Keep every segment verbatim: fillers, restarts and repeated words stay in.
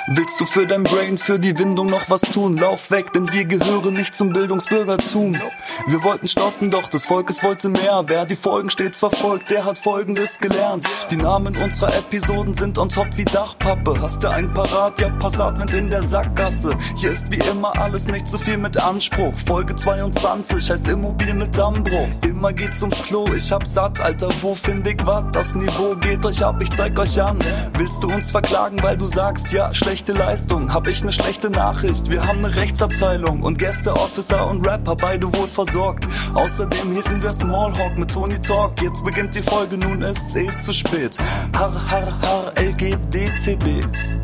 Willst du für dein Brain, für die Windung noch was tun? Lauf weg, denn wir gehören nicht zum Bildungsbürgertum. Wir wollten stoppen, doch des Volkes wollte mehr. Wer die Folgen stets verfolgt, der hat Folgendes gelernt. Die Namen unserer Episoden sind on top wie Dachpappe. Hast du einen parat? Ja, Passatwind in der Sackgasse. Hier ist wie immer alles nicht so viel mit Anspruch. Folge zweiundzwanzig heißt Immobil mit Dammbruch. Immer geht's ums Klo, ich hab satt, Alter, wo find ich wat? Das Niveau geht euch ab, ich zeig euch an. Willst du uns verklagen, weil du sagst, ja, schlechte Leistung? Hab ich ne schlechte Nachricht, wir haben ne Rechtsabteilung und Gäste, Officer und Rapper, beide wohl versorgt. Außerdem hielten wir Smallhawk mit Tony Talk. Jetzt beginnt die Folge, nun ist's eh zu spät. Har, har, har, L G D T B.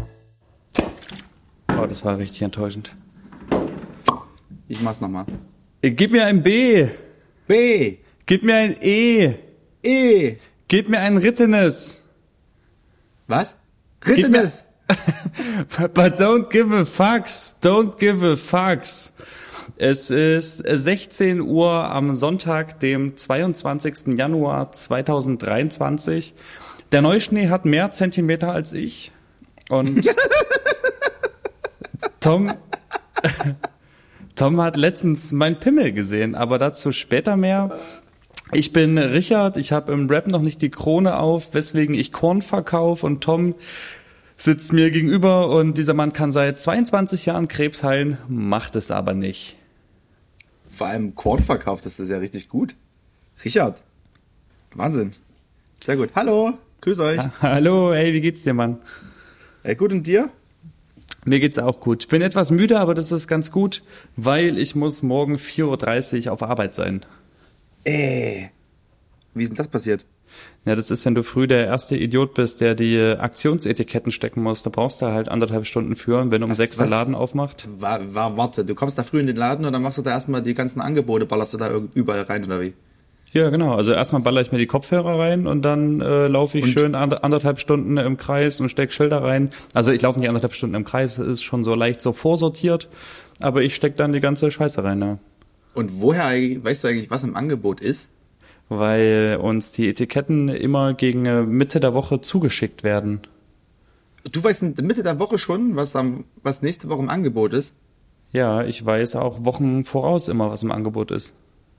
Oh, das war richtig enttäuschend. Ich mach's nochmal. Gib mir ein B. B. Gib mir ein E. E. Gib mir ein Rittenes. Was? Rittenes. But don't give a fucks. Don't give a fucks. Es ist sechzehn Uhr am Sonntag, dem zweiundzwanzigsten Januar zweitausenddreiundzwanzig. Der Neuschnee hat mehr Zentimeter als ich. Und Tom, Tom hat letztens mein Pimmel gesehen, aber dazu später mehr. Ich bin Richard, ich habe im Rap noch nicht die Krone auf, weswegen ich Korn verkaufe, und Tom sitzt mir gegenüber und dieser Mann kann seit zweiundzwanzig Jahren Krebs heilen, macht es aber nicht. Vor allem Korn verkauft, das ist ja richtig gut. Richard, Wahnsinn. Sehr gut. Hallo, grüß euch. Ha- Hallo, hey, wie geht's dir, Mann? Ey, gut, und dir? Mir geht's auch gut. Ich bin etwas müde, aber das ist ganz gut, weil ich muss morgen vier Uhr dreißig auf Arbeit sein. Ey, wie ist denn das passiert? Ja, das ist, wenn du früh der erste Idiot bist, der die Aktionsetiketten stecken muss. Da brauchst du halt anderthalb Stunden für, wenn um Was- sechs der was? Laden aufmacht. War, war, warte, du kommst da früh in den Laden und dann machst du da erstmal die ganzen Angebote, ballerst du da irg- überall rein, oder wie? Ja, genau. Also erstmal baller ich mir die Kopfhörer rein und dann äh, laufe ich Und? schön and- anderthalb Stunden im Kreis und steck Schilder rein. Also ich laufe nicht anderthalb Stunden im Kreis, das ist schon so leicht so vorsortiert, aber ich steck dann die ganze Scheiße rein, ja. Und woher, eigentlich- weißt du eigentlich, was im Angebot ist? Weil uns die Etiketten immer gegen äh, Mitte der Woche zugeschickt werden. Du weißt in Mitte der Woche schon, was am, was nächste Woche im Angebot ist? Ja, ich weiß auch Wochen voraus immer, was im Angebot ist.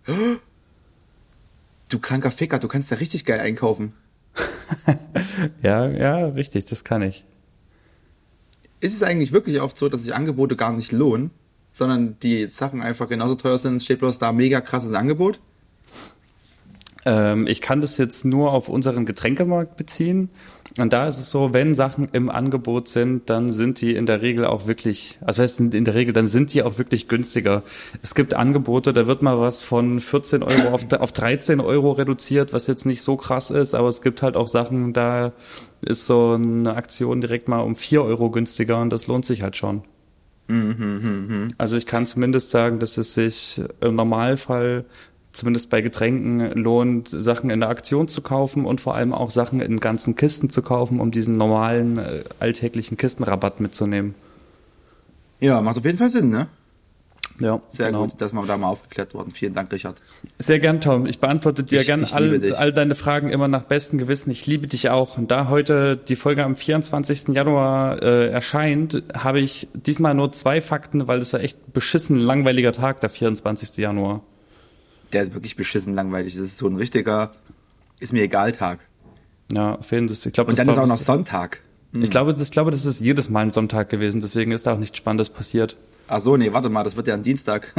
Du kranker Ficker, du kannst ja richtig geil einkaufen. Ja, ja, richtig, das kann ich. Ist es eigentlich wirklich oft so, dass sich Angebote gar nicht lohnen, sondern die Sachen einfach genauso teuer sind, es steht bloß da mega krasses Angebot? Ähm, ich kann das jetzt nur auf unseren Getränkemarkt beziehen. Und da ist es so, wenn Sachen im Angebot sind, dann sind die in der Regel auch wirklich, also heißt in der Regel, dann sind die auch wirklich günstiger. Es gibt Angebote, da wird mal was von vierzehn Euro auf, auf dreizehn Euro reduziert, was jetzt nicht so krass ist, aber es gibt halt auch Sachen, da ist so eine Aktion direkt mal um vier Euro günstiger und das lohnt sich halt schon. Mhm, Also ich kann zumindest sagen, dass es sich im Normalfall zumindest bei Getränken lohnt, Sachen in der Aktion zu kaufen und vor allem auch Sachen in ganzen Kisten zu kaufen, um diesen normalen, äh, alltäglichen Kistenrabatt mitzunehmen. Ja, macht auf jeden Fall Sinn, ne? Ja, Sehr genau. gut, dass wir da mal aufgeklärt worden. Vielen Dank, Richard. Sehr gern, Tom. Ich beantworte dir Ich- gern ich liebe all, dich. all deine Fragen immer nach bestem Gewissen. Ich liebe dich auch. Und da heute die Folge am vierundzwanzigsten Januar äh, erscheint, habe ich diesmal nur zwei Fakten, weil es war echt ein beschissen langweiliger Tag, der vierundzwanzigsten Januar. Der ist wirklich beschissen langweilig. Das ist so ein richtiger, ist mir egal Tag. Ja, auf jeden Fall. Ich glaube, Und das dann ist war auch noch bis- Sonntag. Ich glaube, das, ich glaube, das ist jedes Mal ein Sonntag gewesen, deswegen ist da auch nichts Spannendes passiert. Ach so, nee, warte mal, das wird ja ein Dienstag.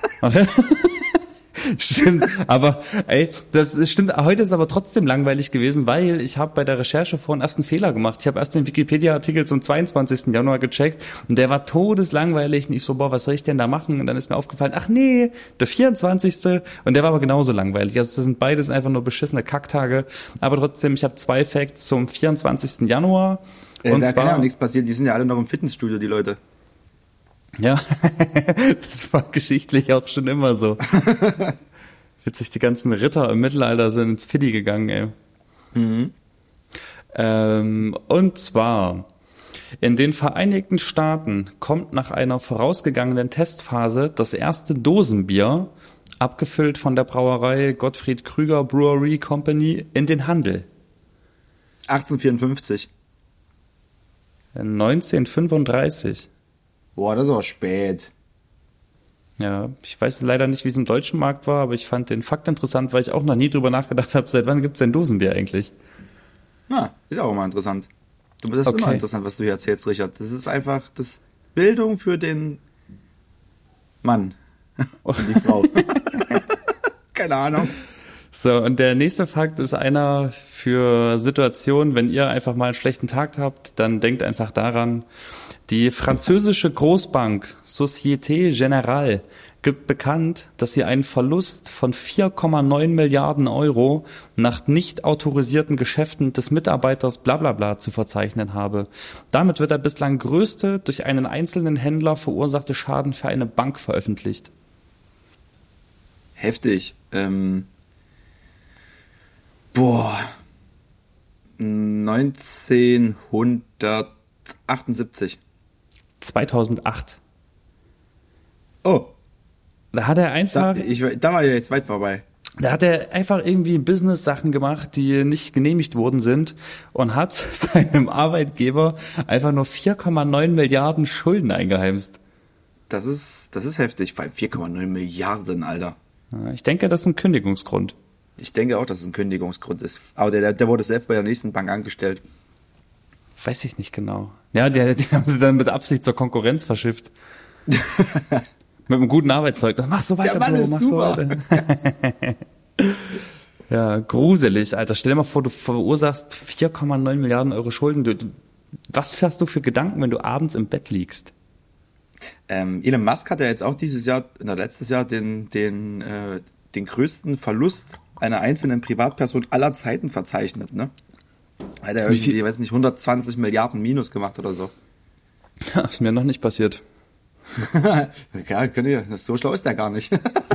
Stimmt, aber ey, das ist, stimmt. Heute ist aber trotzdem langweilig gewesen, weil ich habe bei der Recherche vorhin erst einen Fehler gemacht. Ich habe erst den Wikipedia-Artikel zum zweiundzwanzigsten Januar gecheckt und der war todeslangweilig. Und ich so, boah, was soll ich denn da machen? Und dann ist mir aufgefallen, ach nee, der vierundzwanzigste Und der war aber genauso langweilig. Also das sind beides einfach nur beschissene Kacktage. Aber trotzdem, ich habe zwei Facts zum vierundzwanzigsten Januar. Äh, Und da kann ja zwar, auch nichts passieren. Die sind ja alle noch im Fitnessstudio, die Leute. ja, das war geschichtlich auch schon immer so. Witzig, die ganzen Ritter im Mittelalter sind ins Fiddy gegangen, ey. Mhm. Ähm, und zwar, in den Vereinigten Staaten kommt nach einer vorausgegangenen Testphase das erste Dosenbier, abgefüllt von der Brauerei Gottfried Krüger Brewery Company, in den Handel. achtzehnhundertvierundfünfzig. neunzehnhundertfünfunddreißig. Boah, das ist aber spät. Ja, ich weiß leider nicht, wie es im deutschen Markt war, aber ich fand den Fakt interessant, weil ich auch noch nie drüber nachgedacht habe, seit wann gibt's denn Dosenbier eigentlich? Ja, ist auch mal interessant. Du, das ist Okay. immer interessant, was du hier erzählst, Richard. Das ist einfach das Bildung für den Mann und die Frau. Keine Ahnung. So, und der nächste Fakt ist einer für Situationen, wenn ihr einfach mal einen schlechten Tag habt, dann denkt einfach daran, die französische Großbank Société Générale gibt bekannt, dass sie einen Verlust von vier Komma neun Milliarden Euro nach nicht autorisierten Geschäften des Mitarbeiters Blablabla zu verzeichnen habe. Damit wird der bislang größte durch einen einzelnen Händler verursachte Schaden für eine Bank veröffentlicht. Heftig. Ähm, boah. neunzehnhundertachtundsiebzig. zweitausendacht. Oh, Da hat er da, einfach, ich, da war ja jetzt weit vorbei. da hat er einfach irgendwie Business-Sachen gemacht, die nicht genehmigt worden sind und hat seinem Arbeitgeber einfach nur vier Komma neun Milliarden Schulden eingeheimst. Das ist, das ist heftig. Bei vier Komma neun Milliarden, Alter. Ja, ich denke, das ist ein Kündigungsgrund. Ich denke auch, dass es ein Kündigungsgrund ist. Aber der, der wurde selbst bei der nächsten Bank angestellt. Weiß ich nicht genau. Ja, die, die haben sie dann mit Absicht zur Konkurrenz verschifft. Mit einem guten Arbeitszeugnis. Mach so weiter, Der Mann Bro, ist mach so super. weiter. Ja, gruselig, Alter. Stell dir mal vor, du verursachst vier Komma neun Milliarden Euro Schulden. Du, du, was fährst du für Gedanken, wenn du abends im Bett liegst? Ähm, Elon Musk hat ja jetzt auch dieses Jahr, na, letztes Jahr, den, den, äh, den größten Verlust einer einzelnen Privatperson aller Zeiten verzeichnet, ne? Hat er Wie irgendwie, viel? ich weiß nicht, hundertzwanzig Milliarden Minus gemacht oder so. Ja, ist mir noch nicht passiert. Ja, könnt ihr, so schlau ist der gar nicht.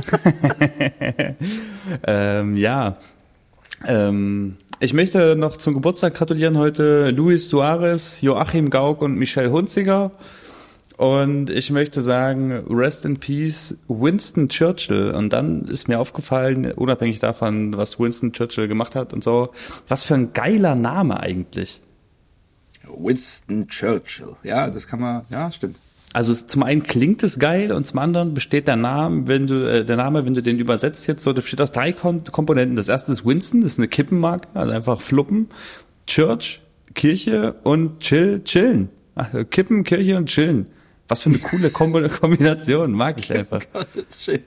Ähm, ja. Ähm, ich möchte noch zum Geburtstag gratulieren heute Luis Suarez, Joachim Gauck und Michelle Hunziger. Und ich möchte sagen, rest in peace, Winston Churchill. Und dann ist mir aufgefallen, unabhängig davon, was Winston Churchill gemacht hat und so, was für ein geiler Name eigentlich. Winston Churchill. Ja, das kann man, ja, stimmt. Also es- zum einen klingt es geil und zum anderen besteht der Name, wenn du äh, der Name, wenn du den übersetzt jetzt so, der besteht aus drei Kom- Komponenten. Das erste ist Winston, das ist eine Kippenmarke, also einfach Fluppen, Church, Kirche und Chill, chillen. Also Kippen, Kirche und chillen. Was für eine coole Kombo- Kombination, mag ich einfach. Schön.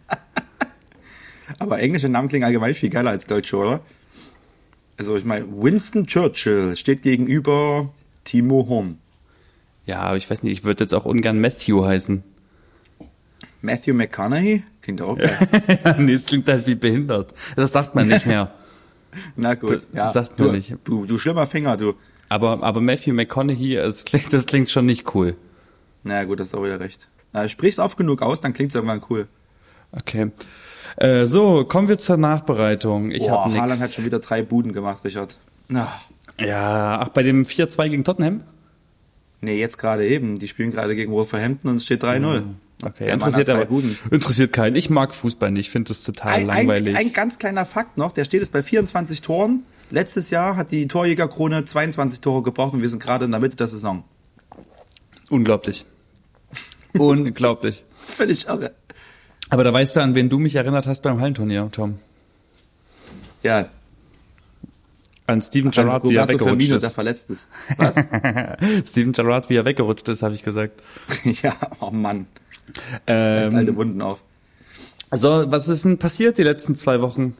Aber englische Namen klingen allgemein viel geiler als deutsche, oder? Also ich meine, Winston Churchill steht gegenüber Timo Horn. Ja, aber ich weiß nicht, ich würde jetzt auch ungern Matthew heißen. Matthew McConaughey? Klingt auch geil. Nee, es klingt halt wie behindert. Das sagt man nicht mehr. Na gut, Das ja. sagt du, man nicht. Du, du schlimmer Finger, du. Aber, aber Matthew McConaughey, es klingt, das klingt schon nicht cool. Na gut, das ist auch wieder recht. Na, sprich's oft genug aus, dann klingt's irgendwann cool. Okay. Äh, so, kommen wir zur Nachbereitung. Ich Boah, habe Haaland nichts. hat schon wieder drei Buden gemacht, Richard. Ach, Ja, ach, bei dem vier zwei gegen Tottenham? nee, jetzt gerade eben. Die spielen gerade gegen Wolverhampton und es steht drei null. Okay, Der interessiert Mann hat drei aber, Buden. interessiert keinen. Ich mag Fußball nicht, ich finde das total Ein, ein, langweilig. ein ganz kleiner Fakt noch, der steht jetzt bei vierundzwanzig Toren. Letztes Jahr hat die Torjägerkrone zweiundzwanzig Tore gebraucht und wir sind gerade in der Mitte der Saison. Unglaublich. Unglaublich. Völlig irre. Aber da weißt du, an wen du mich erinnert hast beim Hallenturnier, Tom. Ja, An Steven Gerrard, wie er Roberto weggerutscht Firmino, der ist. verletzt ist. Was? Steven Gerrard, wie er weggerutscht ist, habe ich gesagt. Ja, oh Mann. Das Ähm, alte Wunden auf. so, was ist denn passiert die letzten zwei Wochen?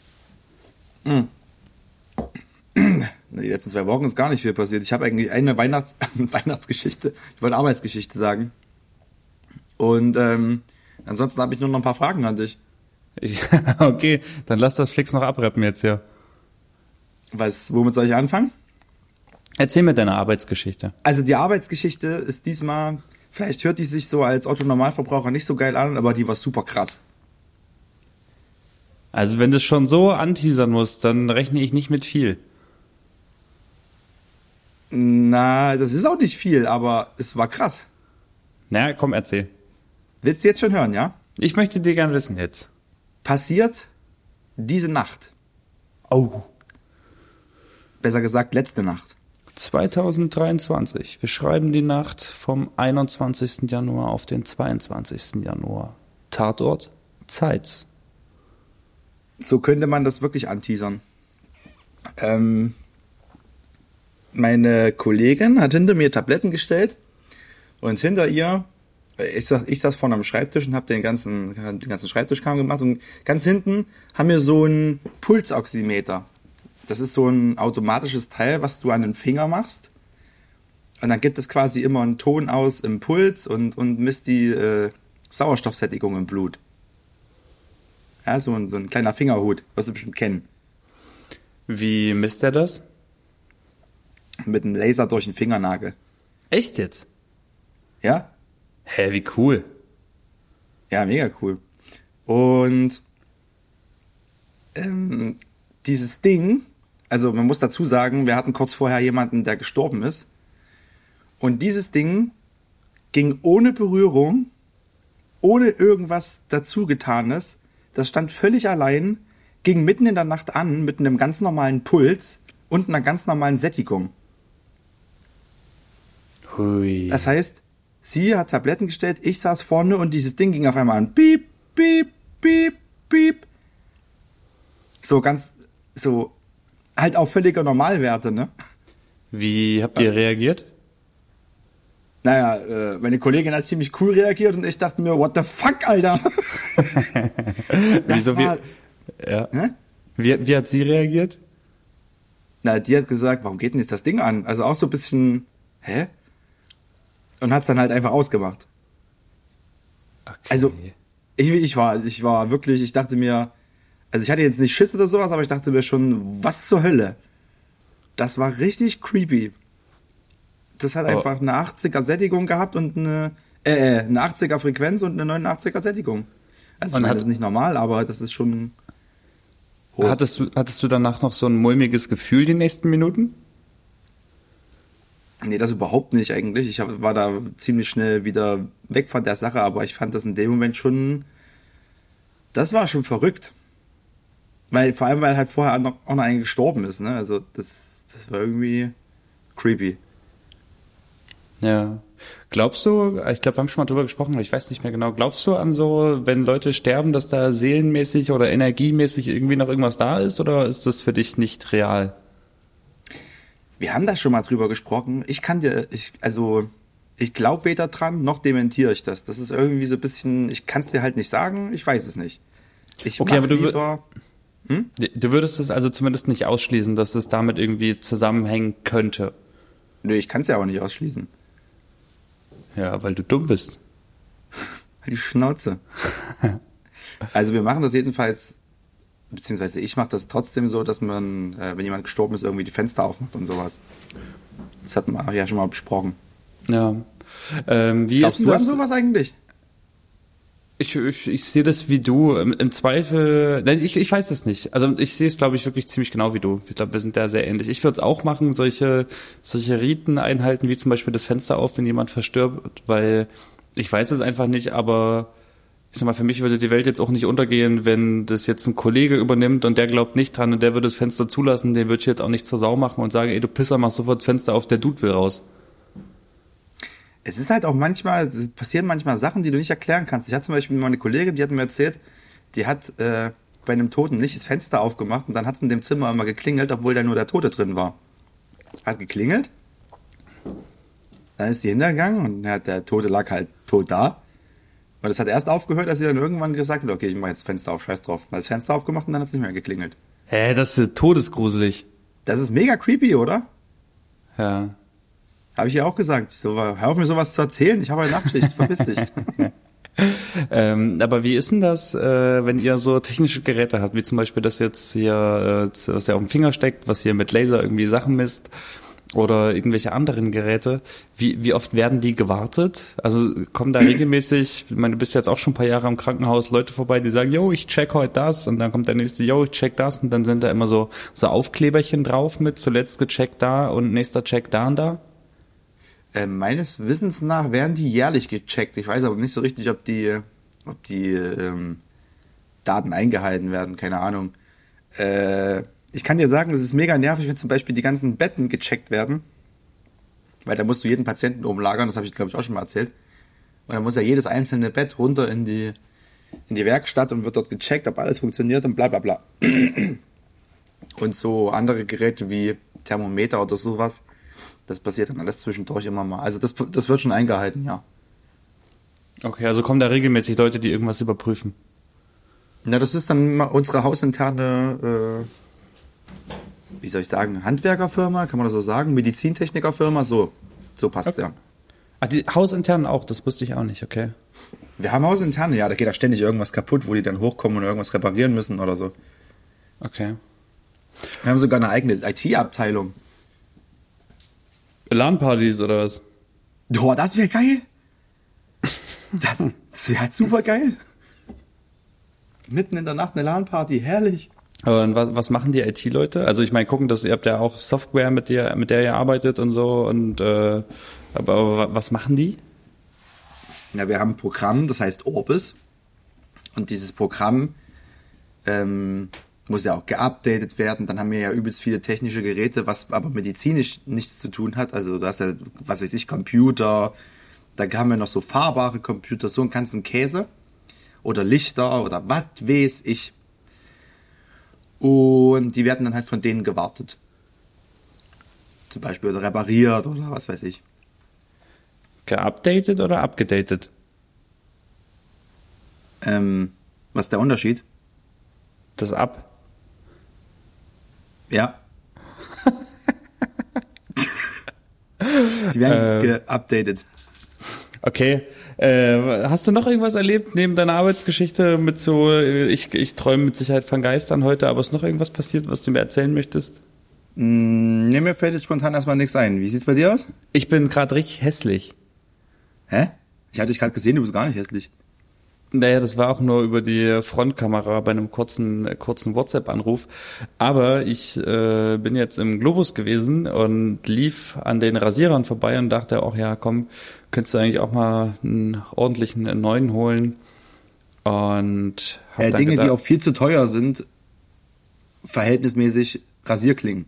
Die letzten zwei Wochen ist gar nicht viel passiert. Ich habe eigentlich eine Weihnachts Weihnachtsgeschichte, ich wollte Arbeitsgeschichte sagen. Und ähm, ansonsten habe ich nur noch ein paar Fragen an dich. Ich, okay, dann lass das fix noch abrappen jetzt hier. Was, womit soll ich anfangen? Erzähl mir deine Arbeitsgeschichte. Also die Arbeitsgeschichte ist diesmal, vielleicht hört die sich so als Otto-Normalverbraucher nicht so geil an, aber die war super krass. Also wenn du es schon so anteasern musst, dann rechne ich nicht mit viel. Na, das ist auch nicht viel, aber es war krass. Na, komm, erzähl. Willst du jetzt schon hören, ja? Ich möchte dir gern wissen jetzt. Passiert diese Nacht. Oh. Besser gesagt, letzte Nacht. zwanzig dreiundzwanzig. Wir schreiben die Nacht vom einundzwanzigsten Januar auf den zweiundzwanzigsten Januar. Tatort Zeitz. So könnte man das wirklich anteasern. Ähm, meine Kollegin hat hinter mir Tabletten gestellt und hinter ihr, ich saß, ich saß vorne am Schreibtisch und habe den ganzen, den ganzen Schreibtischkram gemacht und ganz hinten haben wir so einen Pulsoximeter. Das ist so ein automatisches Teil, was du an den Finger machst. Und dann gibt es quasi immer einen Ton aus im Puls und, und misst die äh, Sauerstoffsättigung im Blut. Ja, so ein, so ein kleiner Fingerhut, was du bestimmt kennen. Wie misst er das? Mit einem Laser durch den Fingernagel. Echt jetzt? Ja? Hä, wie cool. Ja, mega cool. Und ähm, dieses Ding, also man muss dazu sagen, wir hatten kurz vorher jemanden, der gestorben ist. Und dieses Ding ging ohne Berührung, ohne irgendwas dazu Getanes. Das stand völlig allein, ging mitten in der Nacht an mit einem ganz normalen Puls und einer ganz normalen Sättigung. Hui. Das heißt, sie hat Tabletten gestellt, ich saß vorne und dieses Ding ging auf einmal an. Piep, piep, piep, piep. So ganz, so, halt auf völliger Normalwerte, ne? Wie habt ihr reagiert? Naja, äh, meine Kollegin hat ziemlich cool reagiert und ich dachte mir, what the fuck, Alter? Das Wieso, war, wie, ja. Hä? Wie, wie hat sie reagiert? Na, die hat gesagt, warum geht denn jetzt das Ding an? Also auch so ein bisschen, hä? Und hat's dann halt einfach ausgemacht. Okay. Also, ich, ich war, ich war wirklich, ich dachte mir, also ich hatte jetzt nicht Schiss oder sowas, aber ich dachte mir schon, was zur Hölle? Das war richtig creepy. Das hat Oh. einfach eine achtziger Sättigung gehabt und eine, äh, eine achtziger Frequenz und eine neunundachtziger Sättigung. Also Und ich meine, hat- das ist nicht normal, aber das ist schon hoch. Hattest du, hattest du danach noch so ein mulmiges Gefühl die nächsten Minuten? Nee, das überhaupt nicht eigentlich. Ich hab, war da ziemlich schnell wieder weg von der Sache, aber ich fand das in dem Moment schon, das war schon verrückt. Weil, vor allem, weil halt vorher noch, auch noch einer gestorben ist, ne? Also das, das war irgendwie creepy. Ja. Glaubst du, ich glaube, wir haben schon mal drüber gesprochen, aber ich weiß nicht mehr genau, glaubst du an so, wenn Leute sterben, dass da seelenmäßig oder energiemäßig irgendwie noch irgendwas da ist, oder ist das für dich nicht real? Wir haben da schon mal drüber gesprochen. Ich kann dir, ich, also, ich glaube weder dran, noch dementiere ich das. Das ist irgendwie so ein bisschen, ich kann es dir halt nicht sagen, ich weiß es nicht. Ich Okay, mach aber du wür- lieber, Du würdest es also zumindest nicht ausschließen, dass es damit irgendwie zusammenhängen könnte. nö, ich kann es ja auch nicht ausschließen. Ja, weil du dumm bist. Halt die Schnauze. Also wir machen das jedenfalls, beziehungsweise ich mache das trotzdem so, dass man, äh, wenn jemand gestorben ist, irgendwie die Fenster aufmacht und sowas. Das hatten wir ja schon mal besprochen. Ja. Ähm, wie Glaubst ist denn du an das? sowas eigentlich? Ich, ich, ich sehe das wie du. Im, im Zweifel, nein, ich, ich weiß es nicht. Also ich sehe es, glaube ich, wirklich ziemlich genau wie du. Ich glaube, wir sind da sehr ähnlich. Ich würde es auch machen, solche, solche Riten einhalten, wie zum Beispiel das Fenster auf, wenn jemand verstirbt, weil ich weiß es einfach nicht, aber ich sag mal, für mich würde die Welt jetzt auch nicht untergehen, wenn das jetzt ein Kollege übernimmt und der glaubt nicht dran und der würde das Fenster zulassen, den würde ich jetzt auch nicht zur Sau machen und sagen, ey, du Pisser, mach sofort das Fenster auf, der Dude will raus. Es ist halt auch manchmal, es passieren manchmal Sachen, die du nicht erklären kannst. Ich hatte zum Beispiel meine Kollegin, die hat mir erzählt, die hat äh, bei einem Toten nicht das Fenster aufgemacht und dann hat es in dem Zimmer immer geklingelt, obwohl da nur der Tote drin war. Hat geklingelt, dann ist die hintergegangen und ja, der Tote lag halt tot da. Und es hat erst aufgehört, als sie dann irgendwann gesagt hat, okay, ich mache jetzt das Fenster auf, scheiß drauf. Dann hat das Fenster aufgemacht und dann hat es nicht mehr geklingelt. Hä, das ist todesgruselig. Das ist mega creepy, oder? Ja. Habe ich ja auch gesagt. Ich so, hör auf mir sowas zu erzählen, ich habe eine Nachtschicht, verpiss dich. Ähm, aber wie ist denn das, äh, wenn ihr so technische Geräte habt, wie zum Beispiel das jetzt hier, äh, was ihr auf dem Finger steckt, was ihr mit Laser irgendwie Sachen misst oder irgendwelche anderen Geräte, wie, wie oft werden die gewartet? Also kommen da regelmäßig, ich meine, du bist jetzt auch schon ein paar Jahre im Krankenhaus, Leute vorbei, die sagen, yo, ich check heute das und dann kommt der nächste, yo, ich check das und dann sind da immer so, so Aufkleberchen drauf mit zuletzt gecheckt da und nächster Check da und da? Äh, meines Wissens nach werden die jährlich gecheckt. Ich weiß aber nicht so richtig, ob die, ob die ähm, Daten eingehalten werden. Keine Ahnung. Äh, ich kann dir sagen, das ist mega nervig, wenn zum Beispiel die ganzen Betten gecheckt werden. weil da musst du jeden Patienten oben lagern, das habe ich glaube ich auch schon mal erzählt. Und dann muss ja jedes einzelne Bett runter in die, in die Werkstatt und wird dort gecheckt, ob alles funktioniert und bla bla bla. Und so andere Geräte wie Thermometer oder sowas, das passiert dann alles zwischendurch immer mal. Also das, das wird schon eingehalten, ja. Okay, also kommen da regelmäßig Leute, die irgendwas überprüfen? Na, das ist dann unsere hausinterne, äh, wie soll ich sagen, Handwerkerfirma, kann man das so sagen? Medizintechnikerfirma, so, so passt's, okay. Ja. Ah, die hausintern auch, das wusste ich auch nicht, okay. Wir haben hausinterne, ja, da geht auch ständig irgendwas kaputt, wo die dann hochkommen und irgendwas reparieren müssen oder so. Okay. Wir haben sogar eine eigene I T-Abteilung. LAN-Partys oder was? Boah, das wäre geil. Das, das wäre halt super geil. Mitten in der Nacht eine LAN-Party, herrlich. Und was, was machen die I T-Leute? Also ich meine, gucken, dass ihr habt ja auch Software, mit der, mit der ihr arbeitet und so. Und äh, aber, aber was machen die? Ja, wir haben ein Programm, das heißt Orbis. Und dieses Programm ähm, muss ja auch geupdatet werden. Dann haben wir ja übelst viele technische Geräte, was aber medizinisch nichts zu tun hat. Also du hast ja, was weiß ich, Computer. Da haben wir noch so fahrbare Computer, so einen ganzen Käse. Oder Lichter oder was weiß ich. Und die werden dann halt von denen gewartet. Zum Beispiel oder repariert oder was weiß ich. Geupdatet oder abgedatet? Ähm, was ist der Unterschied? Das Ab. Ja. Die werden äh, geupdatet. Okay. Äh, hast du noch irgendwas erlebt neben deiner Arbeitsgeschichte mit so, ich, ich träume mit Sicherheit von Geistern heute, aber ist noch irgendwas passiert, was du mir erzählen möchtest? Mm, ne, mir fällt jetzt spontan erstmal nichts ein. Wie sieht's bei dir aus? Ich bin gerade richtig hässlich. Hä? Ich hatte dich gerade gesehen, du bist gar nicht hässlich. Naja, das war auch nur über die Frontkamera bei einem kurzen kurzen WhatsApp-Anruf. Aber ich äh, bin jetzt im Globus gewesen und lief an den Rasierern vorbei und dachte auch, ja komm, könntest du eigentlich auch mal einen ordentlichen einen neuen holen. Und hab äh, dann Dinge, gedacht, die auch viel zu teuer sind, verhältnismäßig Rasierklingen.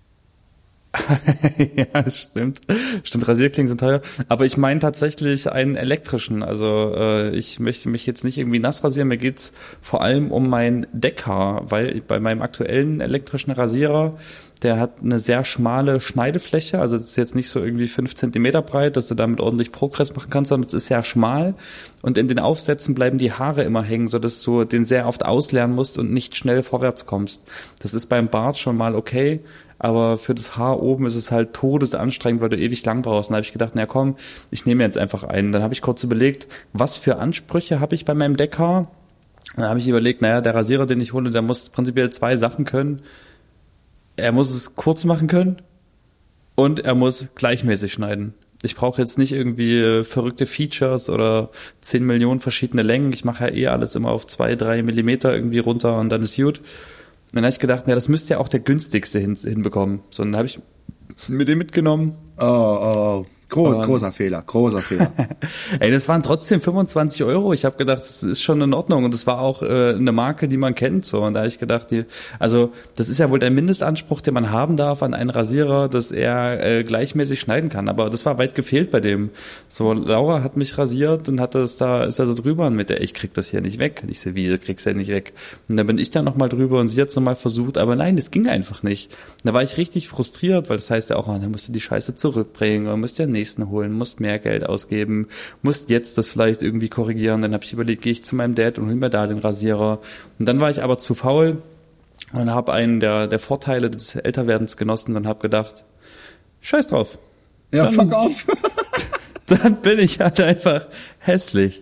Ja, stimmt. Stimmt, Rasierklingen sind teuer. Aber ich meine tatsächlich einen elektrischen. Also äh, ich möchte mich jetzt nicht irgendwie nass rasieren. Mir geht's vor allem um mein Deckhaar, weil bei meinem aktuellen elektrischen Rasierer, der hat eine sehr schmale Schneidefläche. Also das ist jetzt nicht so irgendwie fünf Zentimeter breit, dass du damit ordentlich Progress machen kannst, sondern es ist sehr schmal. Und in den Aufsätzen bleiben die Haare immer hängen, sodass du den sehr oft ausleeren musst und nicht schnell vorwärts kommst. Das ist beim Bart schon mal okay. Aber für das Haar oben ist es halt todesanstrengend, weil du ewig lang brauchst. Und da habe ich gedacht, na komm, ich nehme jetzt einfach einen. Dann habe ich kurz überlegt, was für Ansprüche habe ich bei meinem Deckhaar? Dann habe ich überlegt, naja, der Rasierer, den ich hole, der muss prinzipiell zwei Sachen können. Er muss es kurz machen können und er muss gleichmäßig schneiden. Ich brauche jetzt nicht irgendwie verrückte Features oder zehn Millionen verschiedene Längen. Ich mache ja eh alles immer auf zwei, drei Millimeter irgendwie runter und dann ist gut. Und dann habe ich gedacht, na, das müsste ja auch der günstigste hin, hinbekommen. So, dann habe ich mir den mitgenommen. Oh, oh, Gro- großer Fehler, großer Fehler. Ey, das waren trotzdem fünfundzwanzig Euro. Ich habe gedacht, das ist schon in Ordnung. Und das war auch äh, eine Marke, die man kennt. So, und da habe ich gedacht, die, also das ist ja wohl der Mindestanspruch, den man haben darf an einen Rasierer, dass er äh, gleichmäßig schneiden kann. Aber das war weit gefehlt bei dem. So, Laura hat mich rasiert und hat das da, ist da so drüber und mit der, ich krieg das hier nicht weg. Und ich so, wie, du kriegst ja nicht weg. Und dann bin ich da nochmal drüber und sie hat's nochmal versucht. Aber nein, das ging einfach nicht. Und da war ich richtig frustriert, weil das heißt ja auch, dann musst du die Scheiße zurückbringen oder musst ja nächsten holen, musst mehr Geld ausgeben, musst jetzt das vielleicht irgendwie korrigieren. Dann habe ich überlegt, gehe ich zu meinem Dad und hol mir da den Rasierer. Und dann war ich aber zu faul und habe einen der, der Vorteile des Älterwerdens genossen und habe gedacht, scheiß drauf. Ja, dann, fuck off. Dann bin ich halt einfach hässlich.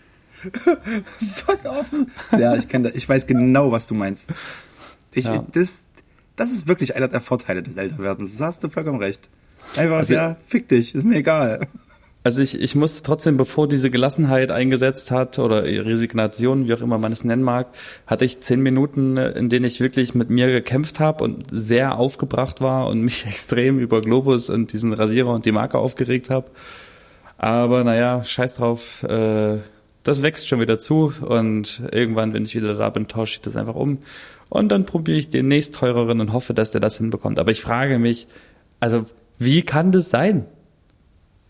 Fuck off. Ja, ich kenne das. Ich weiß genau, was du meinst. Ich, ja. das, das ist wirklich einer der Vorteile des Älterwerdens. Das hast du vollkommen recht. Einfach, also, ja, fick dich, ist mir egal. Also ich, ich muss trotzdem, bevor diese Gelassenheit eingesetzt hat oder Resignation, wie auch immer man es nennen mag, hatte ich zehn Minuten, in denen ich wirklich mit mir gekämpft habe und sehr aufgebracht war und mich extrem über Globus und diesen Rasierer und die Marke aufgeregt habe. Aber naja, scheiß drauf, äh, das wächst schon wieder zu und irgendwann, wenn ich wieder da bin, tausche ich das einfach um und dann probiere ich den nächst teureren und hoffe, dass der das hinbekommt. Aber ich frage mich, also wie kann das sein?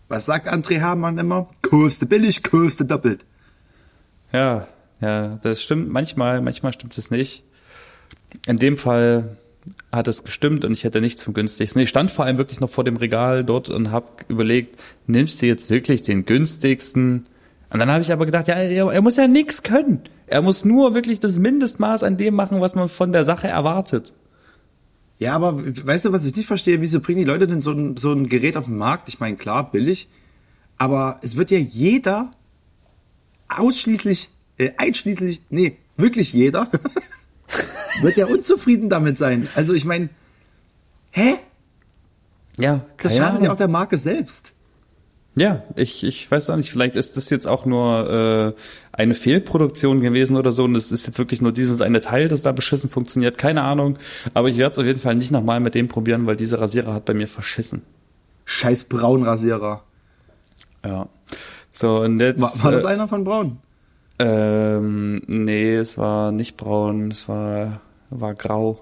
Was sagt André Hamann immer? Koste billig, koste doppelt. Ja, ja, das stimmt. Manchmal, manchmal stimmt es nicht. In dem Fall hat es gestimmt und ich hätte nichts zum günstigsten. Ich stand vor allem wirklich noch vor dem Regal dort und habe überlegt, nimmst du jetzt wirklich den günstigsten? Und dann habe ich aber gedacht, ja, er, er muss ja nichts können. Er muss nur wirklich das Mindestmaß an dem machen, was man von der Sache erwartet. Ja, aber weißt du, was ich nicht verstehe? Wieso bringen die Leute denn so ein, so ein Gerät auf den Markt? Ich meine, klar, billig. Aber es wird ja jeder ausschließlich, äh, einschließlich, nee, wirklich jeder wird ja unzufrieden damit sein. Also ich meine, hä? Ja, das schadet ja auch der Marke selbst. Ja, ich ich weiß auch nicht, vielleicht ist das jetzt auch nur äh, eine Fehlproduktion gewesen oder so und es ist jetzt wirklich nur dieses eine Teil, das da beschissen funktioniert, keine Ahnung. Aber ich werde es auf jeden Fall nicht nochmal mit dem probieren, weil dieser Rasierer hat bei mir verschissen. Scheiß Braun-Rasierer. Ja. So, und jetzt... War, war das äh, einer von Braun? Ähm, nee, es war nicht braun, es war, war grau.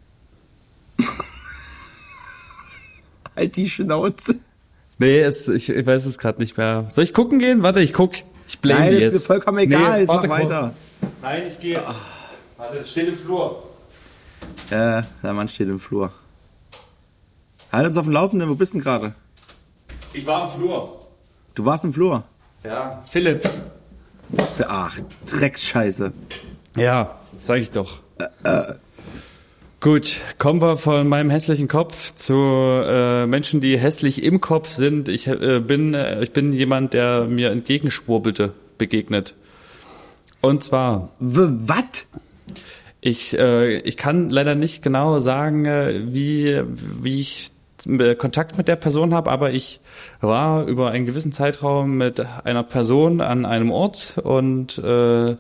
Halt die Schnauze. Nee, es, ich, ich weiß es gerade nicht mehr. Soll ich gucken gehen? Warte, ich guck. Ich blame Nein, die das jetzt. ist mir vollkommen egal. Nee, jetzt warte mach weiter. Kurz. Nein, ich gehe jetzt. Ach. Warte, steht im Flur. Äh, der Mann steht im Flur. Halt uns auf dem Laufenden, wo bist du denn gerade? Ich war im Flur. Du warst im Flur? Ja, Philips. Ach, Drecksscheiße. Ja, sag ich doch. Äh, äh. Gut, kommen wir von meinem hässlichen Kopf zu äh, Menschen, die hässlich im Kopf sind. Ich äh, bin äh, ich bin jemand, der mir entgegenschwurbelte begegnet. Und zwar... Was? Ich äh, ich kann leider nicht genau sagen, äh, wie wie ich Kontakt mit der Person habe, aber ich war über einen gewissen Zeitraum mit einer Person an einem Ort und äh,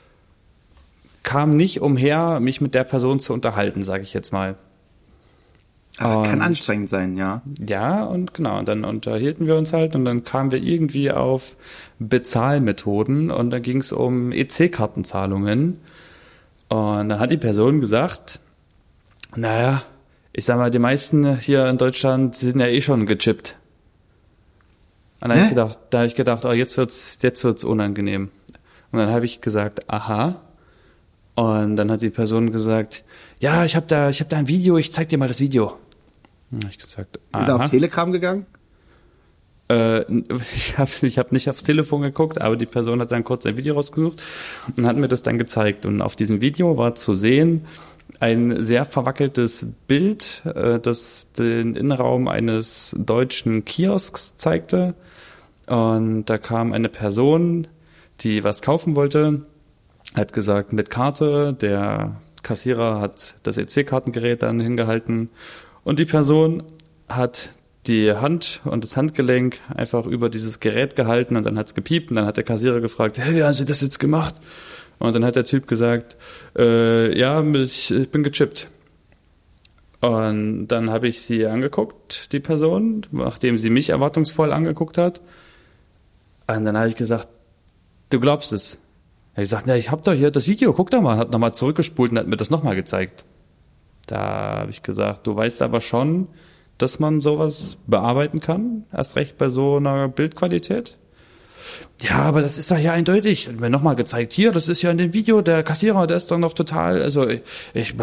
kam nicht umher, mich mit der Person zu unterhalten, sage ich jetzt mal. Ach, kann anstrengend sein, ja. Ja, und genau, und dann unterhielten wir uns halt und dann kamen wir irgendwie auf Bezahlmethoden und da ging es um E C-Kartenzahlungen und da hat die Person gesagt, naja, ich sag mal, die meisten hier in Deutschland sind ja eh schon gechippt. Und da habe ich gedacht, da habe ich gedacht, oh, jetzt wird's, jetzt wird's unangenehm. Und dann habe ich gesagt, aha. Und dann hat die Person gesagt, ja, ich habe da, ich habe da ein Video, ich zeig dir mal das Video. Und dann hab ich gesagt, aha. Ist er auf Telegram gegangen? Äh, ich habe ich hab nicht aufs Telefon geguckt, aber die Person hat dann kurz ein Video rausgesucht und hat mir das dann gezeigt. Und auf diesem Video war zu sehen, ein sehr verwackeltes Bild, äh, das den Innenraum eines deutschen Kiosks zeigte. Und da kam eine Person, die was kaufen wollte, hat gesagt, mit Karte. Der Kassierer hat das E C-Kartengerät dann hingehalten. Und die Person hat die Hand und das Handgelenk einfach über dieses Gerät gehalten und dann hat's gepiept. Und dann hat der Kassierer gefragt, hey, wie haben Sie das jetzt gemacht? Und dann hat der Typ gesagt, äh, ja, ich, ich bin gechippt. Und dann habe ich sie angeguckt, die Person, nachdem sie mich erwartungsvoll angeguckt hat. Und dann habe ich gesagt, du glaubst es. Er hat gesagt, ja, ich habe doch hier das Video, guck doch mal. Hat nochmal zurückgespult und hat mir das nochmal gezeigt. Da habe ich gesagt, du weißt aber schon, dass man sowas bearbeiten kann, erst recht bei so einer Bildqualität. Ja, aber das ist doch ja eindeutig. Und mir nochmal gezeigt, hier, das ist ja in dem Video, der Kassierer, der ist doch noch total, also ich, ich,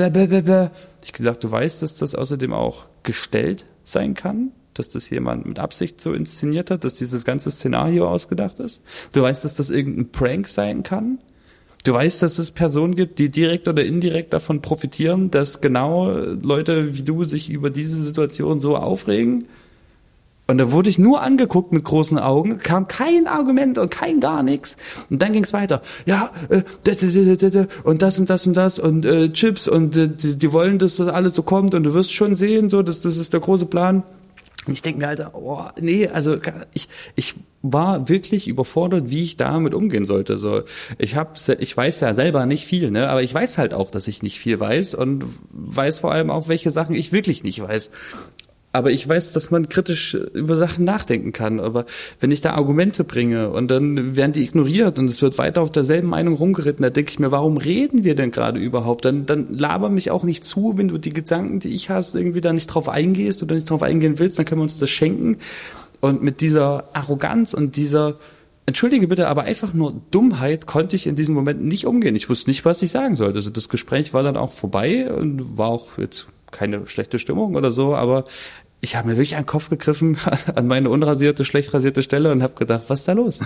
ich gesagt, du weißt, dass das außerdem auch gestellt sein kann, dass das jemand mit Absicht so inszeniert hat, dass dieses ganze Szenario ausgedacht ist. Du weißt, dass das irgendein Prank sein kann. Du weißt, dass es Personen gibt, die direkt oder indirekt davon profitieren, dass genau Leute wie du sich über diese Situation so aufregen. Und da wurde ich nur angeguckt mit großen Augen, kam kein Argument und kein gar nichts. Und dann ging's weiter. Ja, äh, und das und das und das und äh, Chips und äh, die, die wollen, dass das alles so kommt und du wirst schon sehen, so, dass das ist der große Plan. Und ich denke mir, Alter, oh, nee, also ich ich war wirklich überfordert, wie ich damit umgehen sollte. So, ich hab, ich weiß ja selber nicht viel, ne, aber ich weiß halt auch, dass ich nicht viel weiß und weiß vor allem auch, welche Sachen ich wirklich nicht weiß. Aber ich weiß, dass man kritisch über Sachen nachdenken kann. Aber wenn ich da Argumente bringe und dann werden die ignoriert und es wird weiter auf derselben Meinung rumgeritten, da denke ich mir, warum reden wir denn gerade überhaupt? Dann, dann laber mich auch nicht zu, wenn du die Gedanken, die ich hast, irgendwie da nicht drauf eingehst oder nicht drauf eingehen willst, dann können wir uns das schenken. Und mit dieser Arroganz und dieser, entschuldige bitte, aber einfach nur Dummheit konnte ich in diesem Moment nicht umgehen. Ich wusste nicht, was ich sagen sollte. Also das Gespräch war dann auch vorbei und war auch jetzt keine schlechte Stimmung oder so, aber ich habe mir wirklich an den Kopf gegriffen, an meine unrasierte, schlecht rasierte Stelle und habe gedacht, was ist da los?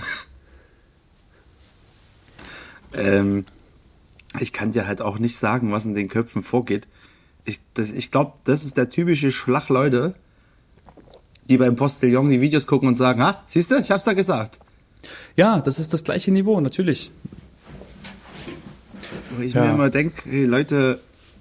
Ähm, ich kann dir halt auch nicht sagen, was in den Köpfen vorgeht. Ich, das, ich glaube, das ist der typische Schlagleute, die beim Postillon die Videos gucken und sagen, ha, siehst du, ich hab's da gesagt. Ja, das ist das gleiche Niveau, natürlich. Wo ich Ja. mir immer denke, hey Leute,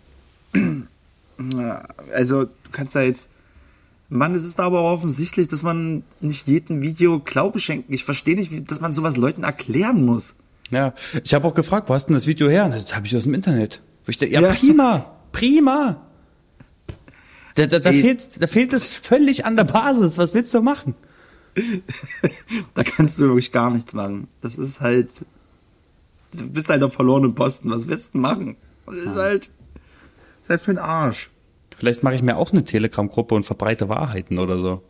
also du kannst da jetzt, Mann, es ist aber auch offensichtlich, dass man nicht jedem Video Glaube schenken. Ich verstehe nicht, wie, dass man sowas Leuten erklären muss. Ja, ich habe auch gefragt, wo hast du denn das Video her? Das habe ich aus dem Internet. Wo ich dachte, ja, Ja. prima, prima. Da, da, da, Ey. fehlt, da fehlt es völlig an der Basis. Was willst du machen? Da kannst du wirklich gar nichts machen. Das ist halt, du bist halt auf verlorenen Posten. Was willst du machen? Das ist halt, das ist halt für den Arsch. Vielleicht mache ich mir auch eine Telegram-Gruppe und verbreite Wahrheiten oder so.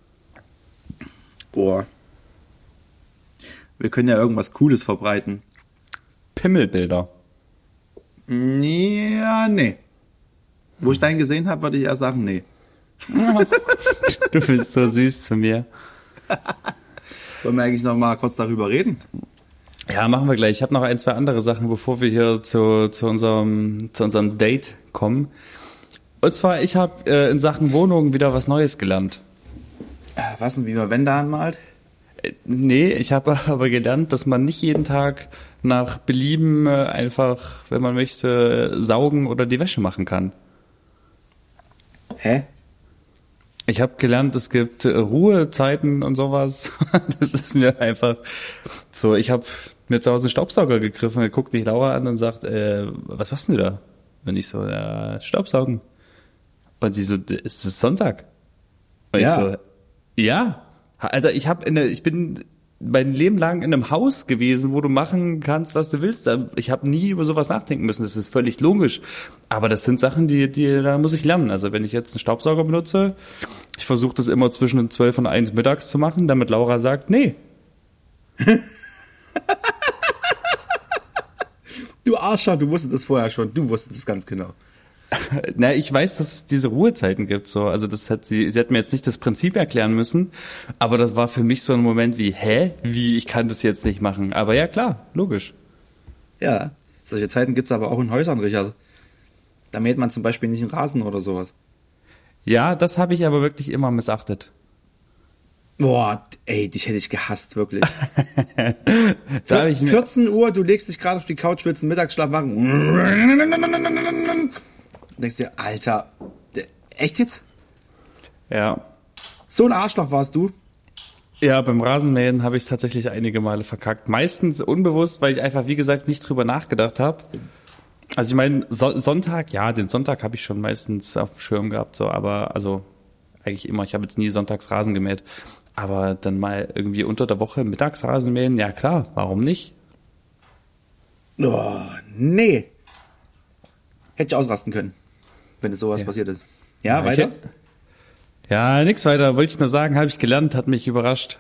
Boah. Wir können ja irgendwas Cooles verbreiten. Pimmelbilder. Ja, nee. Wo ich deinen gesehen habe, würde ich eher sagen, nee. Du bist so süß zu mir. Wollen wir eigentlich noch mal kurz darüber reden? Ja, machen wir gleich. Ich habe noch ein, zwei andere Sachen, bevor wir hier zu, zu, unserem, zu unserem Date kommen. Und zwar, ich habe äh, in Sachen Wohnungen wieder was Neues gelernt. Ah, was denn, wie man Wände anmalt? Äh, Nee, ich habe aber gelernt, dass man nicht jeden Tag nach Belieben äh, einfach, wenn man möchte, saugen oder die Wäsche machen kann. Hä? Ich habe gelernt, es gibt äh, Ruhezeiten und sowas. Das ist mir einfach so. Ich habe mir zu Hause einen Staubsauger gegriffen, er guckt mich Laura an und sagt, äh, was machst denn du da? Und ich so, ja, Staubsaugen. Und sie so, ist es Sonntag? Und Ja. ich so, ja. Alter, ich hab in der, ich bin mein Leben lang in einem Haus gewesen, wo du machen kannst, was du willst. Ich habe nie über sowas nachdenken müssen. Das ist völlig logisch. Aber das sind Sachen, die, die, da muss ich lernen. Also wenn ich jetzt einen Staubsauger benutze, ich versuche das immer zwischen zwölf und eins mittags zu machen, damit Laura sagt, nee. Du Arscher, du wusstest das vorher schon. Du wusstest es ganz genau. Na, ich weiß, dass es diese Ruhezeiten gibt, so. Also das hat sie, sie hat mir jetzt nicht das Prinzip erklären müssen, aber das war für mich so ein Moment wie, hä? Wie? Ich kann das jetzt nicht machen. Aber ja, klar, logisch. Ja, solche Zeiten gibt's aber auch in Häusern, Richard. Da mäht man zum Beispiel nicht einen Rasen oder sowas. Ja, das habe ich aber wirklich immer missachtet. Boah, ey, dich hätte ich gehasst, wirklich. Da habe ich mir, vierzehn Uhr, du legst dich gerade auf die Couch, willst einen Mittagsschlaf machen. Denkst dir, Alter, echt jetzt? ja. So ein Arschloch warst du? Ja, beim Rasenmähen habe ich es tatsächlich einige Male verkackt. Meistens unbewusst, weil ich einfach, wie gesagt, nicht drüber nachgedacht habe. Also ich meine, so- Sonntag, ja, den Sonntag habe ich schon meistens auf dem Schirm gehabt, so, aber also eigentlich immer. Ich habe jetzt nie sonntags Rasen gemäht. Aber dann mal irgendwie unter der Woche Mittagsrasen mähen, ja klar, warum nicht? Oh, nee. Hätte ich ausrasten können, wenn es sowas Ja. passiert ist. Ja, Ja, weiter? ich- Ja, nix weiter. Wollte ich nur sagen, habe ich gelernt, hat mich überrascht.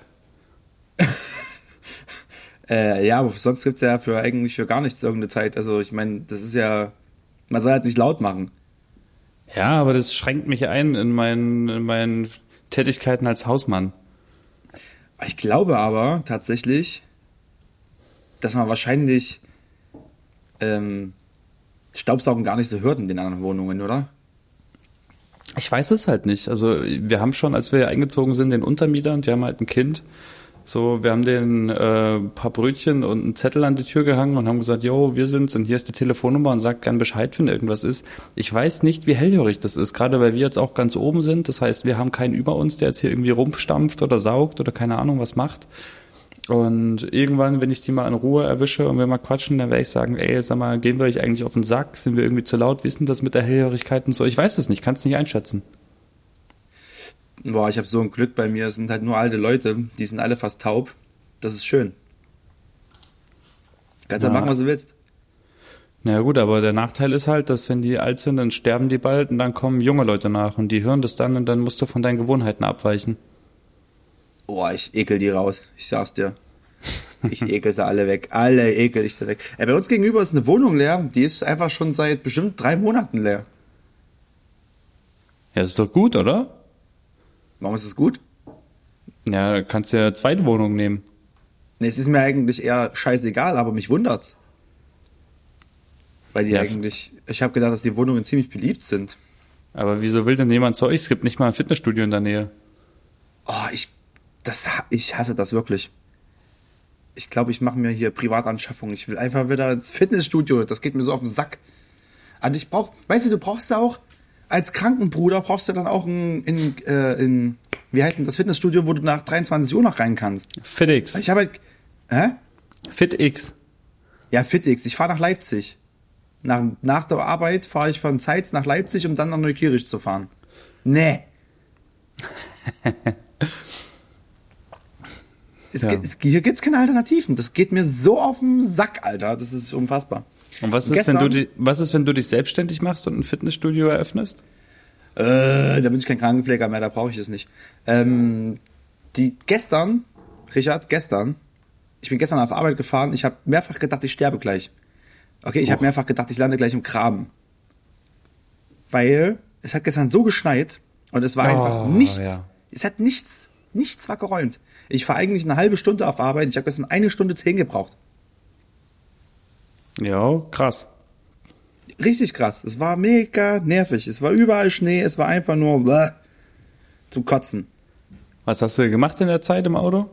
Äh, ja, aber sonst gibt's ja für eigentlich für gar nichts irgendeine Zeit. Also ich meine, das ist ja, man soll halt nicht laut machen. Ja, aber das schränkt mich ein in meinen, in meinen Tätigkeiten als Hausmann. Ich glaube aber tatsächlich, dass man wahrscheinlich ähm, Staubsaugen gar nicht so hört in den anderen Wohnungen, oder? Ich weiß es halt nicht. Also wir haben schon, als wir eingezogen sind, den Untermieter und die haben halt ein Kind. So, wir haben den äh, paar Brötchen und einen Zettel an die Tür gehangen und haben gesagt, jo, wir sind's und hier ist die Telefonnummer und sagt gern Bescheid, wenn irgendwas ist. Ich weiß nicht, wie hellhörig das ist, gerade weil wir jetzt auch ganz oben sind. Das heißt, wir haben keinen über uns, der jetzt hier irgendwie rumstampft oder saugt oder keine Ahnung was macht. Und irgendwann, wenn ich die mal in Ruhe erwische und wir mal quatschen, dann werde ich sagen, ey, sag mal, gehen wir euch eigentlich auf den Sack? Sind wir irgendwie zu laut? Wie ist denn das mit der Hellhörigkeit und so? Ich weiß es nicht, kann es nicht einschätzen. Boah, ich habe so ein Glück bei mir. Es sind halt nur alte Leute, die sind alle fast taub. Das ist schön. Kannst ja Ja. machen, was du willst. Na gut, aber der Nachteil ist halt, dass wenn die alt sind, dann sterben die bald und dann kommen junge Leute nach und die hören das dann und dann musst du von deinen Gewohnheiten abweichen. Oh, ich ekel die raus. Ich sag's dir. Ich ekel sie alle weg. Alle ekel ich sie weg. Ey, bei uns gegenüber ist eine Wohnung leer. Die ist einfach schon seit bestimmt drei Monaten leer. Ja, das ist doch gut, oder? Warum ist es gut? Ja, da kannst du ja eine zweite Wohnung nehmen. Nee, es ist mir eigentlich eher scheißegal, aber mich wundert's. Weil die Ja. eigentlich... Ich habe gedacht, dass die Wohnungen ziemlich beliebt sind. Aber wieso will denn jemand zu euch? Es gibt nicht mal ein Fitnessstudio in der Nähe. Oh, ich... Das, ich hasse das wirklich. Ich glaube, ich mache mir hier Privatanschaffung. Ich will einfach wieder ins Fitnessstudio. Das geht mir so auf den Sack. Und ich brauch... Weißt du, du brauchst ja auch... Als Krankenbruder brauchst du dann auch ein... In, äh, in, wie heißt denn das Fitnessstudio, wo du nach dreiundzwanzig Uhr noch rein kannst? FitX. Ich habe halt... Hä? FitX. Ja, FitX. Ich fahre nach Leipzig. Nach, nach der Arbeit fahre ich von Zeitz nach Leipzig, um dann nach Neukirch zu fahren. Nee. es Ja. geht, es, hier gibt's keine Alternativen. Das geht mir so auf den Sack, Alter. Das ist unfassbar. Und was Und ist, wenn du gestern- die, was ist, wenn du dich selbstständig machst und ein Fitnessstudio eröffnest? Äh, da bin ich kein Krankenpfleger mehr, da brauche ich es nicht. Ähm, die gestern, Richard, gestern, ich bin gestern auf Arbeit gefahren, ich habe mehrfach gedacht, ich sterbe gleich. Okay, ich habe Och. mehrfach gedacht, ich lande gleich im Graben. Weil es hat gestern so geschneit und es war einfach Oh, nichts. ja. Es hat nichts, nichts war geräumt. Ich fahre eigentlich eine halbe Stunde auf Arbeit, ich habe gestern eine Stunde zehn gebraucht. Ja, krass. Richtig krass. Es war mega nervig. Es war überall Schnee, es war einfach nur bäh, zum Kotzen. Was hast du gemacht in der Zeit im Auto?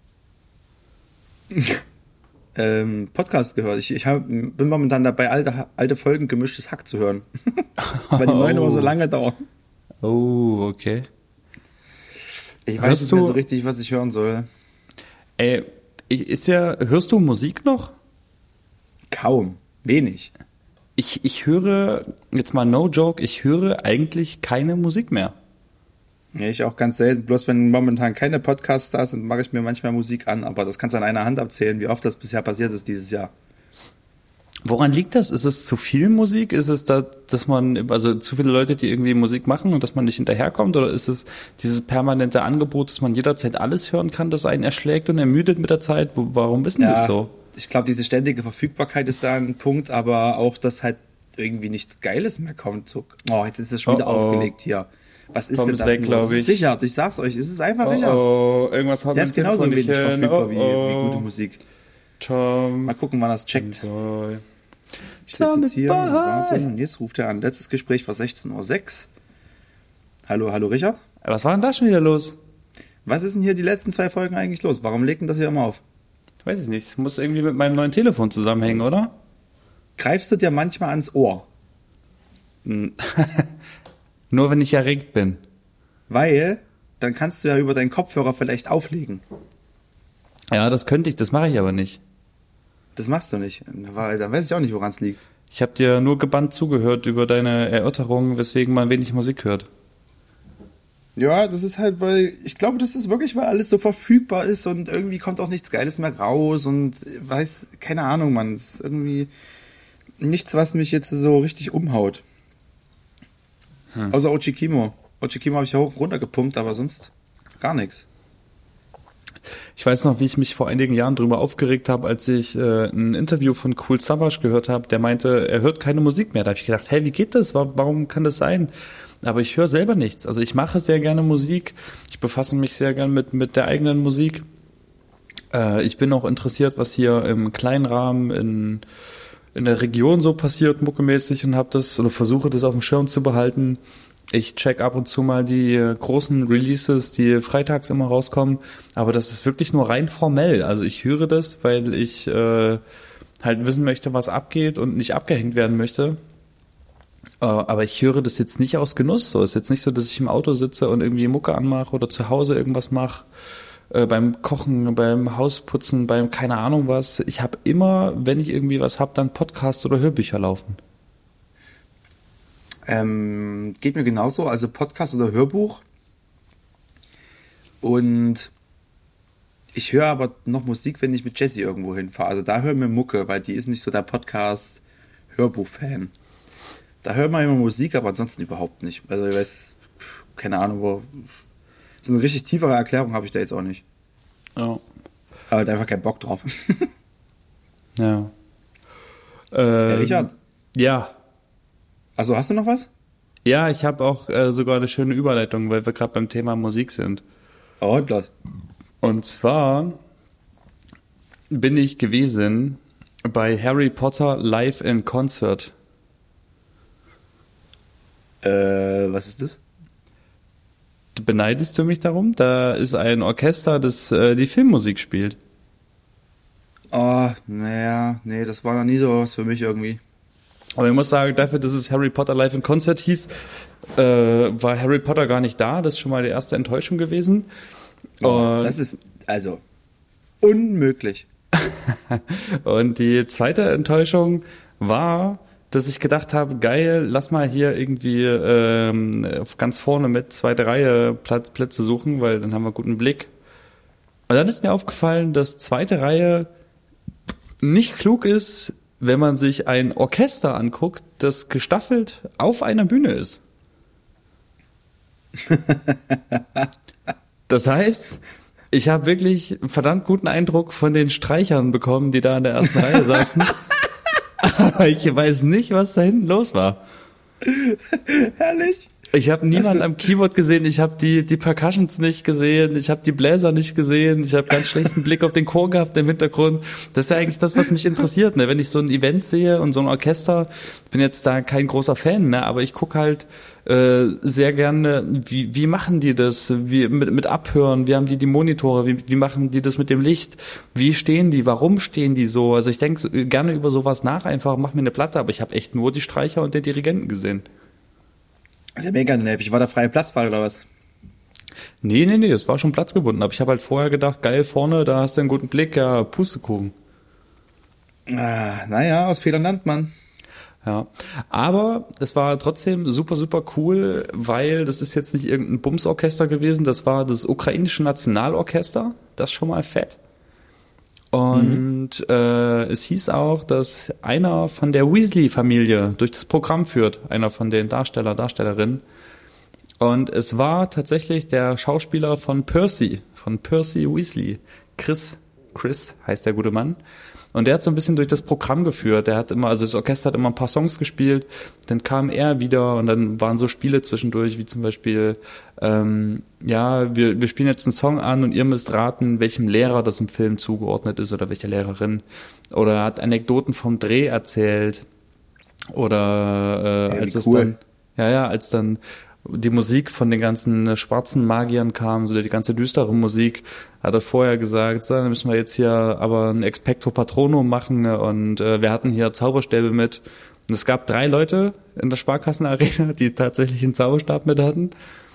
ähm, Podcast gehört. Ich, ich hab, bin momentan dabei, alte, alte Folgen gemischtes Hack zu hören. Weil die neuen immer so lange dauern. Oh, okay. Ich weiß Hörst nicht mehr du- so richtig, was ich hören soll. Ey, ich, ist ja, hörst du Musik noch? Kaum. Wenig. Ich, ich höre, jetzt mal no joke, ich höre eigentlich keine Musik mehr. Ja, ich auch ganz selten. Bloß wenn momentan keine Podcasts da sind, mache ich mir manchmal Musik an. Aber das kannst du an einer Hand abzählen, wie oft das bisher passiert ist dieses Jahr. Woran liegt das? Ist es zu viel Musik? Ist es da, dass man, also zu viele Leute, die irgendwie Musik machen und dass man nicht hinterherkommt? Oder ist es dieses permanente Angebot, dass man jederzeit alles hören kann, das einen erschlägt und ermüdet mit der Zeit? Wo, warum ist denn das so? Ich glaube, diese ständige Verfügbarkeit ist da ein Punkt, aber auch, dass halt irgendwie nichts Geiles mehr kommt. So, oh, jetzt ist es schon wieder Oh, oh. aufgelegt hier. Was ist Tom denn ist das weg, nur? glaub Das ist ich. Richard, ich sag's euch, es ist einfach Richard. Oh, oh, irgendwas haut Der mein ist genauso Telefon wenig nicht hin. verfügbar Oh, wie, oh. wie gute Musik. Tom. Mal gucken, wann das checkt. Boy. Ich sitze jetzt hier Tommy und Boy. warte und jetzt ruft er an. Letztes Gespräch war sechzehn Uhr sechs. Hallo, hallo Richard? Was war denn da schon wieder los? Was ist denn hier die letzten zwei Folgen eigentlich los? Warum legt denn das hier immer auf? Weiß ich nicht. Es muss irgendwie mit meinem neuen Telefon zusammenhängen, oder? Greifst du dir manchmal ans Ohr? Nur wenn ich erregt bin. Weil dann kannst du ja über deinen Kopfhörer vielleicht auflegen. Ja, das könnte ich, das mache ich aber nicht. Das machst du nicht. Weil dann weiß ich auch nicht, woran es liegt. Ich habe dir nur gebannt zugehört über deine Erörterung, weswegen man wenig Musik hört. Ja, das ist halt, weil ich glaube, das ist wirklich, weil alles so verfügbar ist und irgendwie kommt auch nichts Geiles mehr raus und weiß, keine Ahnung, man, es ist irgendwie nichts, was mich jetzt so richtig umhaut. Hm. Außer Ochikimo. Ochikimo habe ich ja hoch und runter gepumpt, aber sonst gar nichts. Ich weiß noch, wie ich mich vor einigen Jahren drüber aufgeregt habe, als ich äh, ein Interview von Kool Savas gehört habe, der meinte, er hört keine Musik mehr. Da habe ich gedacht, hey, wie geht das? Warum kann das sein? Aber ich höre selber nichts. Also ich mache sehr gerne Musik. Ich befasse mich sehr gerne mit mit der eigenen Musik. Äh, ich bin auch interessiert, was hier im kleinen Rahmen in in der Region so passiert, muckemäßig, und habe das oder versuche das auf dem Schirm zu behalten. Ich check ab und zu mal die äh, großen Releases, die freitags immer rauskommen, aber das ist wirklich nur rein formell. Also ich höre das, weil ich äh, halt wissen möchte, was abgeht und nicht abgehängt werden möchte. Äh, aber ich höre das jetzt nicht aus Genuss. So ist jetzt nicht so, dass ich im Auto sitze und irgendwie Mucke anmache oder zu Hause irgendwas mache. Äh, beim Kochen, beim Hausputzen, beim keine Ahnung was. Ich habe immer, wenn ich irgendwie was hab, dann Podcasts oder Hörbücher laufen. Ähm, geht mir genauso, also Podcast oder Hörbuch. Und ich höre aber noch Musik, wenn ich mit Jessie irgendwo hinfahre. Also da hören wir Mucke, weil die ist nicht so der Podcast-Hörbuch-Fan. Da hört man immer Musik, aber ansonsten überhaupt nicht. Also ich weiß, keine Ahnung, wo. so eine richtig tiefere Erklärung habe ich da jetzt auch nicht. Ja. Aber hat einfach keinen Bock drauf. Ja. Ähm, Herr Richard? Ja. Also hast du noch was? Ja, ich habe auch äh, sogar eine schöne Überleitung, weil wir gerade beim Thema Musik sind. Oh, Gott. Und zwar bin ich gewesen bei Harry Potter Live in Concert. Äh, was ist das? Beneidest du mich darum? Da ist ein Orchester, das äh, die Filmmusik spielt. Oh, naja, nee, das war noch nie so was für mich irgendwie. Aber ich muss sagen, dafür, dass es Harry Potter Live in Concert hieß, äh, war Harry Potter gar nicht da. Das ist schon mal die erste Enttäuschung gewesen. Oh, das ist also unmöglich. Und die zweite Enttäuschung war, dass ich gedacht habe, geil, lass mal hier irgendwie ähm, ganz vorne mit zweite Reihe Platz, Plätze suchen, weil dann haben wir guten Blick. Und dann ist mir aufgefallen, dass zweite Reihe nicht klug ist, wenn man sich ein Orchester anguckt, das gestaffelt auf einer Bühne ist. Das heißt, ich habe wirklich einen verdammt guten Eindruck von den Streichern bekommen, die da in der ersten Reihe saßen. Aber ich weiß nicht, was da hinten los war. Herrlich. Ich habe niemanden am Keyboard gesehen, ich habe die die Percussions nicht gesehen, ich habe die Bläser nicht gesehen, ich habe ganz schlechten Blick auf den Chor gehabt im Hintergrund. Das ist ja eigentlich das, was mich interessiert, ne? Wenn ich so ein Event sehe und so ein Orchester, bin jetzt da kein großer Fan, ne? Aber ich gucke halt äh, sehr gerne, wie wie machen die das, wie mit mit Abhören, wie haben die die Monitore, wie wie machen die das mit dem Licht, wie stehen die, warum stehen die so? Also ich denke gerne über sowas nach, einfach mach mir eine Platte, aber ich habe echt nur die Streicher und den Dirigenten gesehen. Das ist ja mega nervig. War da freie Platzwahl oder was? Nee, nee, nee, es war schon platzgebunden. Aber ich habe halt vorher gedacht, geil, vorne, da hast du einen guten Blick, ja, Pustekuchen. Ah, naja, aus Fehlern lernt man. Ja, aber es war trotzdem super, super cool, weil das ist jetzt nicht irgendein Bumsorchester gewesen, das war das ukrainische Nationalorchester, das ist schon mal fett. Und mhm. äh, es hieß auch, dass einer von der Weasley-Familie durch das Programm führt, einer von den Darsteller, Darstellerinnen. Und es war tatsächlich der Schauspieler von Percy, von Percy Weasley. Chris, Chris heißt der gute Mann. Und der hat so ein bisschen durch das Programm geführt. Der hat immer, also das Orchester hat immer ein paar Songs gespielt, dann kam er wieder und dann waren so Spiele zwischendurch, wie zum Beispiel, ähm, ja, wir, wir spielen jetzt einen Song an und ihr müsst raten, welchem Lehrer das im Film zugeordnet ist oder welche Lehrerin. Oder er hat Anekdoten vom Dreh erzählt. Oder äh, ja, als es cool. dann, ja, ja, als dann die Musik von den ganzen schwarzen Magiern kam, so die ganze düstere Musik, hat er vorher gesagt, so, dann müssen wir jetzt hier aber ein Expecto Patronum machen und äh, wir hatten hier Zauberstäbe mit. Und es gab drei Leute in der Sparkassenarena, die tatsächlich einen Zauberstab mit hatten.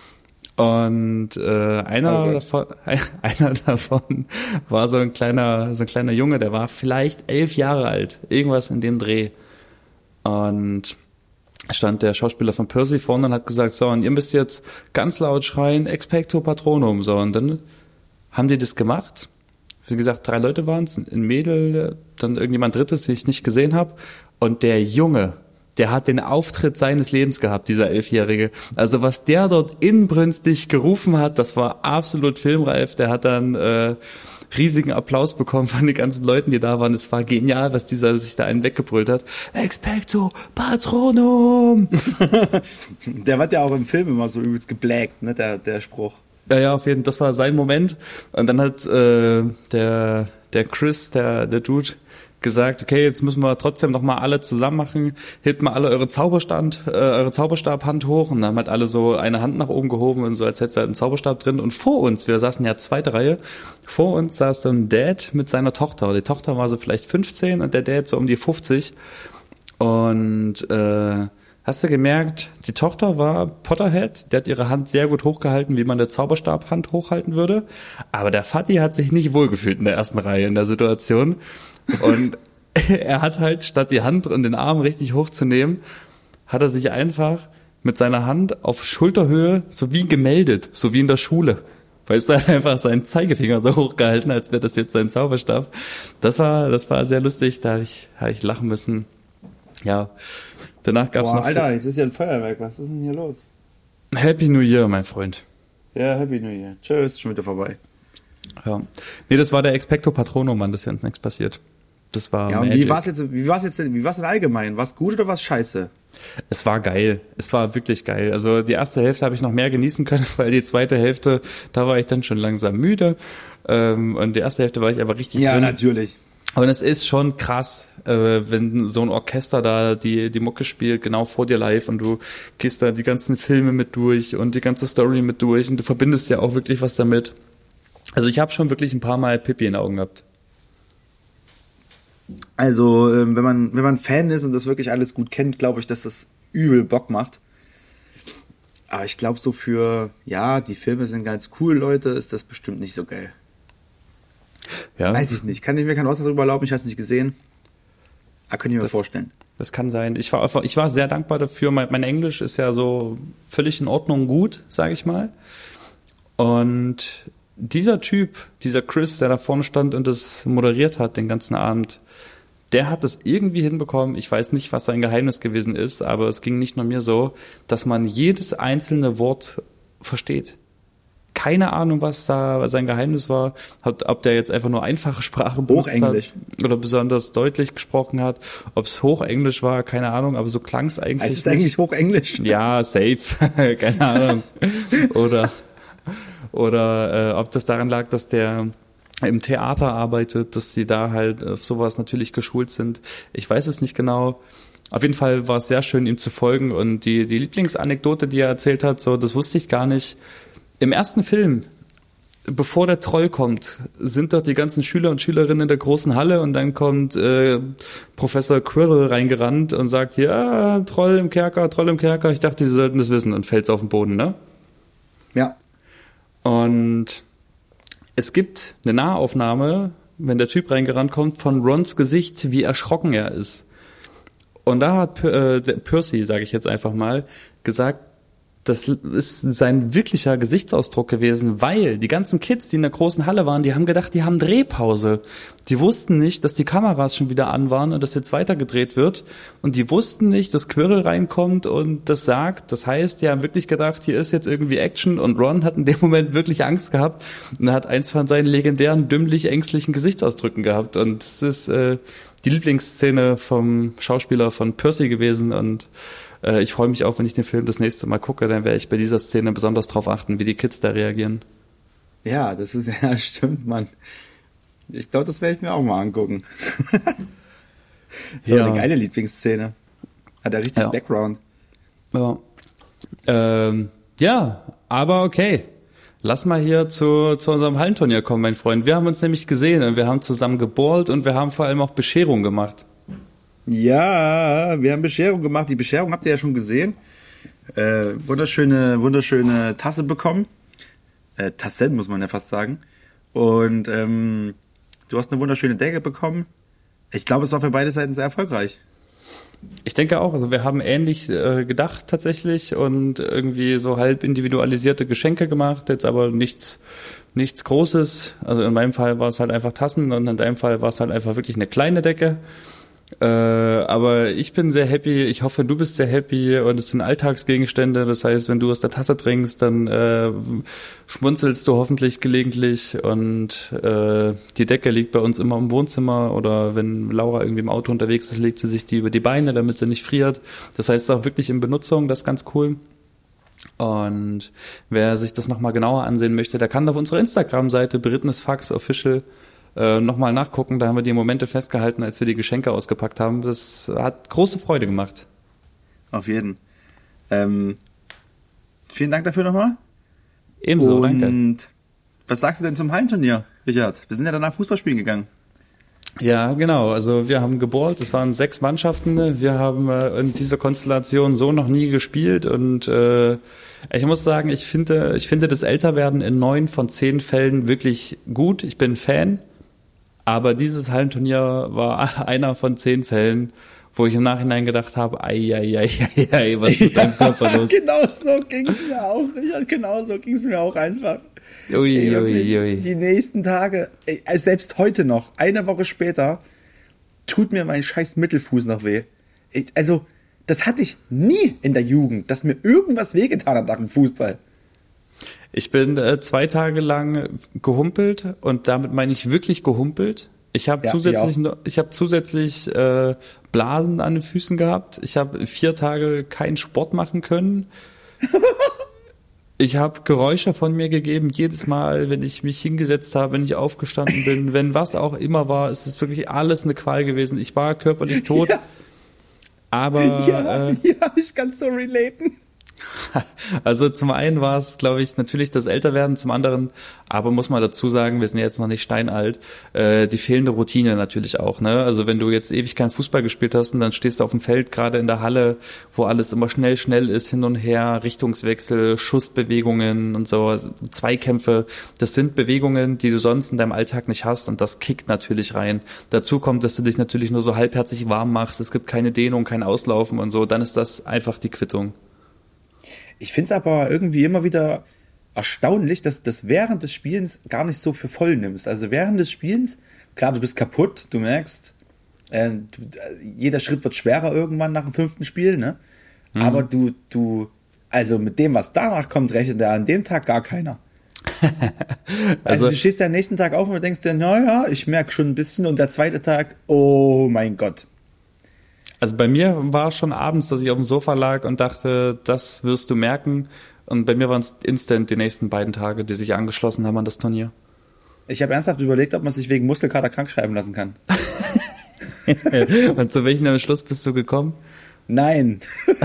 Und äh, einer Oh davon, einer davon war so ein kleiner, so ein kleiner Junge, der war vielleicht elf Jahre alt, irgendwas in dem Dreh. Und stand der Schauspieler von Percy vorne und hat gesagt, so, und ihr müsst jetzt ganz laut schreien, Expecto Patronum, so, und dann haben die das gemacht. Wie gesagt, drei Leute waren es, ein Mädel, dann irgendjemand Drittes, den ich nicht gesehen habe, und der Junge, der hat den Auftritt seines Lebens gehabt, dieser Elfjährige. Also was der dort inbrünstig gerufen hat, das war absolut filmreif. Der hat dann äh, riesigen Applaus bekommen von den ganzen Leuten, die da waren. Es war genial, was dieser sich da einen weggebrüllt hat. Expecto Patronum! Der wird ja auch im Film immer so übelst geblägt, ne, der, der Spruch. Ja, ja, auf jeden Fall, das war sein Moment. Und dann hat äh, der der Chris, der der Dude, gesagt, okay, jetzt müssen wir trotzdem noch mal alle zusammen machen. Hebt mal alle eure Zauberstand, äh, eure Zauberstabhand hoch. Und dann haben halt alle so eine Hand nach oben gehoben und so, als hätte es halt einen Zauberstab drin. Und vor uns, wir saßen ja zweite Reihe, vor uns saß so ein Dad mit seiner Tochter. Die Tochter war so vielleicht fünfzehn und der Dad so um die fünfzig. Und äh, hast du gemerkt, die Tochter war Potterhead, der hat ihre Hand sehr gut hochgehalten, wie man eine Zauberstabhand hochhalten würde. Aber der Vati hat sich nicht wohlgefühlt in der ersten Reihe in der Situation. Und er hat halt, statt die Hand und den Arm richtig hochzunehmen, hat er sich einfach mit seiner Hand auf Schulterhöhe so wie gemeldet, so wie in der Schule. Weißt du, er hat einfach seinen Zeigefinger so hochgehalten, als wäre das jetzt sein Zauberstab. Das war, das war sehr lustig, da habe ich, hab ich lachen müssen. Ja, danach gab's Boah, noch... Alter, jetzt ist ja ein Feuerwerk, was ist denn hier los? Happy New Year, mein Freund. Ja, Happy New Year. Tschüss, schon wieder vorbei. Ja. Nee, das war der Expecto Patronum, Mann, das ist ja uns nichts passiert. Das war Ja, und Magic. wie war's jetzt, wie war's jetzt, wie war's denn allgemein? War's gut oder war's scheiße? Es war geil. Es war wirklich geil. Also die erste Hälfte habe ich noch mehr genießen können, weil die zweite Hälfte, da war ich dann schon langsam müde. Ähm, und die erste Hälfte war ich aber richtig Ja, drin. natürlich. Und es ist schon krass, äh, wenn so ein Orchester da die die Mucke spielt, genau vor dir live, und du gehst da die ganzen Filme mit durch und die ganze Story mit durch und du verbindest ja auch wirklich was damit. Also ich habe schon wirklich ein paar Mal Pipi in den Augen gehabt. Also, ähm, wenn man, wenn man Fan ist und das wirklich alles gut kennt, glaube ich, dass das übel Bock macht. Aber ich glaube, so für, ja, die Filme sind ganz cool, Leute, ist das bestimmt nicht so geil. Ja, Weiß ich nicht. Kann ich mir kein Urteil darüber erlauben, ich habe es nicht gesehen. Aber könnte ich mir Das- vorstellen. Das kann sein. Ich war einfach, ich war sehr dankbar dafür. Mein, mein Englisch ist ja so völlig in Ordnung gut, sage ich mal. Und dieser Typ, dieser Chris, der da vorne stand und das moderiert hat den ganzen Abend, der hat es irgendwie hinbekommen. Ich weiß nicht, was sein Geheimnis gewesen ist, aber es ging nicht nur mir so, dass man jedes einzelne Wort versteht. Keine Ahnung, was da sein Geheimnis war, ob, ob der jetzt einfach nur einfache Sprache benutzt Hochenglisch. hat oder besonders deutlich gesprochen hat, ob es Hochenglisch war, keine Ahnung, aber so klang es eigentlich Es ist nicht. eigentlich Hochenglisch. Ja, safe, keine Ahnung. Oder oder äh, ob das daran lag, dass der im Theater arbeitet, dass sie da halt auf sowas natürlich geschult sind. Ich weiß es nicht genau. Auf jeden Fall war es sehr schön, ihm zu folgen, und die die Lieblingsanekdote, die er erzählt hat, so, das wusste ich gar nicht. Im ersten Film, bevor der Troll kommt, sind dort die ganzen Schüler und Schülerinnen in der großen Halle, und dann kommt äh, Professor Quirrell reingerannt und sagt, ja, Troll im Kerker, Troll im Kerker. Ich dachte, sie sollten das wissen, und fällt's auf den Boden, ne? Ja. Und es gibt eine Nahaufnahme, wenn der Typ reingerannt kommt, von Rons Gesicht, wie erschrocken er ist. Und da hat äh, der Percy, sage ich jetzt einfach mal, gesagt, das ist sein wirklicher Gesichtsausdruck gewesen, weil die ganzen Kids, die in der großen Halle waren, die haben gedacht, die haben Drehpause. Die wussten nicht, dass die Kameras schon wieder an waren und dass jetzt weitergedreht wird. Und die wussten nicht, dass Quirrell reinkommt und das sagt. Das heißt, die haben wirklich gedacht, hier ist jetzt irgendwie Action, und Ron hat in dem Moment wirklich Angst gehabt und hat eins von seinen legendären, dümmlich ängstlichen Gesichtsausdrücken gehabt. Und das ist äh, die Lieblingsszene vom Schauspieler von Percy gewesen, und äh, ich freue mich auch, wenn ich den Film das nächste Mal gucke, dann werde ich bei dieser Szene besonders drauf achten, wie die Kids da reagieren. Ja, das ist, ja, stimmt, Mann. Ich glaube, das werde ich mir auch mal angucken. So, Ja. eine geile Lieblingsszene. Hat er richtig Ja. Background. Ja. Ähm, ja, aber okay. Lass mal hier zu, zu unserem Hallenturnier kommen, mein Freund. Wir haben uns nämlich gesehen und wir haben zusammen geballt und wir haben vor allem auch Bescherung gemacht. Ja, wir haben Bescherung gemacht. Die Bescherung habt ihr ja schon gesehen. Äh, wunderschöne, wunderschöne Tasse bekommen. Äh, Tassen, muss man ja fast sagen. Und ähm, du hast eine wunderschöne Decke bekommen. Ich glaube, es war für beide Seiten sehr erfolgreich. Ich denke auch, also wir haben ähnlich äh, gedacht tatsächlich und irgendwie so halb individualisierte Geschenke gemacht, jetzt aber nichts nichts Großes. Also in meinem Fall war es halt einfach Tassen und in deinem Fall war es halt einfach wirklich eine kleine Decke. Äh, aber ich bin sehr happy, ich hoffe, du bist sehr happy, und es sind Alltagsgegenstände, das heißt, wenn du aus der Tasse trinkst, dann äh, schmunzelst du hoffentlich gelegentlich, und äh, die Decke liegt bei uns immer im Wohnzimmer, oder wenn Laura irgendwie im Auto unterwegs ist, legt sie sich die über die Beine, damit sie nicht friert. Das heißt, auch wirklich in Benutzung, das ist ganz cool. Und wer sich das nochmal genauer ansehen möchte, der kann auf unserer Instagram-Seite berittenes Fax Official äh, nochmal nachgucken. Da haben wir die Momente festgehalten, als wir die Geschenke ausgepackt haben. Das hat große Freude gemacht. Auf jeden. Ähm, vielen Dank dafür nochmal. Ebenso, Und danke. was sagst du denn zum Hallenturnier, Richard? Wir sind ja danach Fußball spielen gegangen. Ja, genau. Also wir haben geballt. Es waren sechs Mannschaften. Wir haben äh, in dieser Konstellation so noch nie gespielt, und äh, ich muss sagen, ich finde, ich finde das Älterwerden in neun von zehn Fällen wirklich gut. Ich bin Fan, aber dieses Hallenturnier war einer von zehn Fällen, wo ich im Nachhinein gedacht habe, ei, ei, ei, ei, ei, was ist mit deinem Körper los? Genau so ging's mir auch, Richard. Genau so ging's mir auch einfach. Ui, Ey, ui, wirklich, ui. die nächsten Tage, ey, also selbst heute noch, eine Woche später, tut mir mein scheiß Mittelfuß noch weh. Ich, also, das hatte ich nie in der Jugend, dass mir irgendwas wehgetan hat nach dem Fußball. Ich bin äh, zwei Tage lang gehumpelt und damit meine ich wirklich gehumpelt. Ich habe Ja, zusätzlich, ich noch- ich habe zusätzlich äh, Blasen an den Füßen gehabt. Ich habe vier Tage keinen Sport machen können. Ich habe Geräusche von mir gegeben, jedes Mal, wenn ich mich hingesetzt habe, wenn ich aufgestanden bin, wenn was auch immer war, es ist wirklich alles eine Qual gewesen. Ich war körperlich tot, Ja. aber Ja, äh, ja, ich kann so relaten. also zum einen war es, glaube ich, natürlich das Älterwerden, zum anderen, aber muss man dazu sagen, wir sind ja jetzt noch nicht steinalt, äh, die fehlende Routine natürlich auch. Ne? Also wenn du jetzt ewig kein Fußball gespielt hast und dann stehst du auf dem Feld, gerade in der Halle, wo alles immer schnell, schnell ist, hin und her, Richtungswechsel, Schussbewegungen und so, also Zweikämpfe, das sind Bewegungen, die du sonst in deinem Alltag nicht hast und das kickt natürlich rein. Dazu kommt, dass du dich natürlich nur so halbherzig warm machst, es gibt keine Dehnung, kein Auslaufen und so, dann ist das einfach die Quittung. Ich finde es aber irgendwie immer wieder erstaunlich, dass du das während des Spielens gar nicht so für voll nimmst. Also während des Spielens, klar, du bist kaputt, du merkst, äh, du, äh, jeder Schritt wird schwerer irgendwann nach dem fünften Spiel, ne? Mhm. Aber du, du, also mit dem, was danach kommt, rechnet da an dem Tag gar keiner. also, also du stehst ja am nächsten Tag auf und denkst dir, naja, ich merke schon ein bisschen und der zweite Tag, oh mein Gott. Also bei mir war es schon abends, dass ich auf dem Sofa lag und dachte, das wirst du merken. Und bei mir waren es instant die nächsten beiden Tage, die sich angeschlossen haben an das Turnier. Ich habe ernsthaft überlegt, ob man sich wegen Muskelkater krank schreiben lassen kann. Und zu welchem Entschluss bist du gekommen? Nein.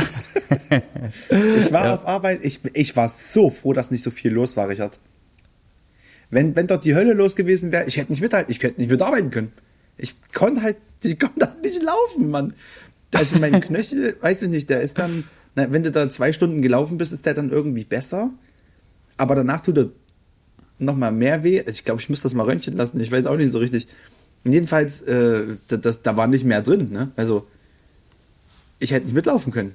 ich war ja. auf Arbeit, ich, ich war so froh, dass nicht so viel los war, Richard. Wenn, wenn dort die Hölle los gewesen wäre, ich hätte nicht mithalten, ich hätte nicht mitarbeiten können. Ich konnte halt, ich konnte halt nicht laufen, Mann. Also mein Knöchel, weiß ich nicht, der ist dann, na, wenn du da zwei Stunden gelaufen bist, ist der dann irgendwie besser. Aber danach tut er noch mal mehr weh. Ich glaube, ich muss das mal röntgen lassen. Ich weiß auch nicht so richtig. Jedenfalls, äh, das, da war nicht mehr drin, ne? Also, ich hätte nicht mitlaufen können.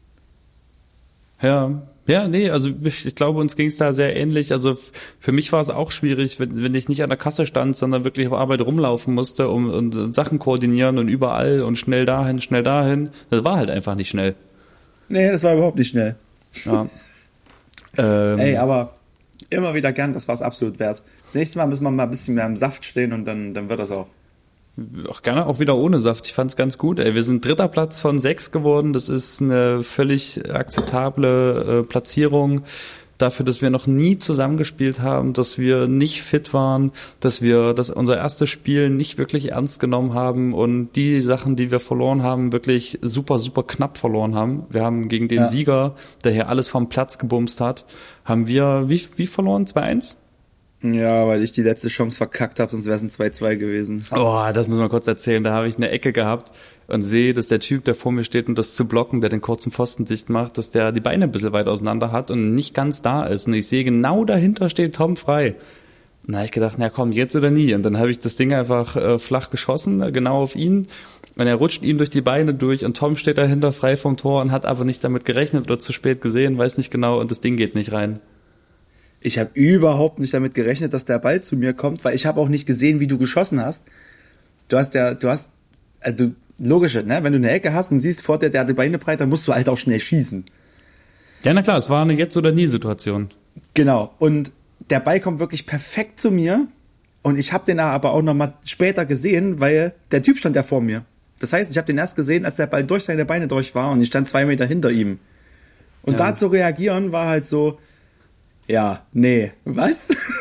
Ja, ja, nee, also ich, ich glaube, uns ging es da sehr ähnlich. Also f- für mich war es auch schwierig, wenn, wenn ich nicht an der Kasse stand, sondern wirklich auf Arbeit rumlaufen musste um, und, und Sachen koordinieren und überall und schnell dahin, schnell dahin. Das war halt einfach nicht schnell. Nee, das war überhaupt nicht schnell. Ja. ähm, Ey, aber immer wieder gern, das war es absolut wert. Nächstes Mal müssen wir mal ein bisschen mehr im Saft stehen und dann, dann wird das auch. Auch gerne auch wieder ohne Saft. Ich fand's ganz gut. Ey, wir sind dritter Platz von sechs geworden. Das ist eine völlig akzeptable äh, Platzierung dafür, dass wir noch nie zusammengespielt haben, dass wir nicht fit waren, dass wir das unser erstes Spiel nicht wirklich ernst genommen haben und die Sachen, die wir verloren haben, wirklich super, super knapp verloren haben. Wir haben gegen den ja. Sieger, der hier alles vom Platz gebumst hat, haben wir wie, wie verloren? zwei eins? Ja, weil ich die letzte Chance verkackt habe, sonst wäre es ein zwei zwei gewesen. Oh, das müssen wir kurz erzählen. Da habe ich eine Ecke gehabt und sehe, dass der Typ, der vor mir steht, um das zu blocken, der den kurzen Pfosten dicht macht, dass der die Beine ein bisschen weit auseinander hat und nicht ganz da ist. Und ich sehe, genau dahinter steht Tom frei. Und da habe ich gedacht, na komm, jetzt oder nie. Und dann habe ich das Ding einfach äh, flach geschossen, genau auf ihn. Und er rutscht ihm durch die Beine durch und Tom steht dahinter frei vom Tor und hat aber nicht damit gerechnet oder zu spät gesehen, weiß nicht genau, und das Ding geht nicht rein. Ich habe überhaupt nicht damit gerechnet, dass der Ball zu mir kommt, weil ich habe auch nicht gesehen, wie du geschossen hast. Du hast ja, du hast, also logisch, ne? Wenn du eine Ecke hast und siehst vor dir, der hat die Beine breit, dann musst du halt auch schnell schießen. Ja, na klar, es war eine Jetzt- oder Nie-Situation. Genau. Und der Ball kommt wirklich perfekt zu mir und ich habe den aber auch noch mal später gesehen, weil der Typ stand ja vor mir. Das heißt, ich habe den erst gesehen, als der Ball durch seine Beine durch war und ich stand zwei Meter hinter ihm. Und ja. da zu reagieren war halt so, ja, nee, was?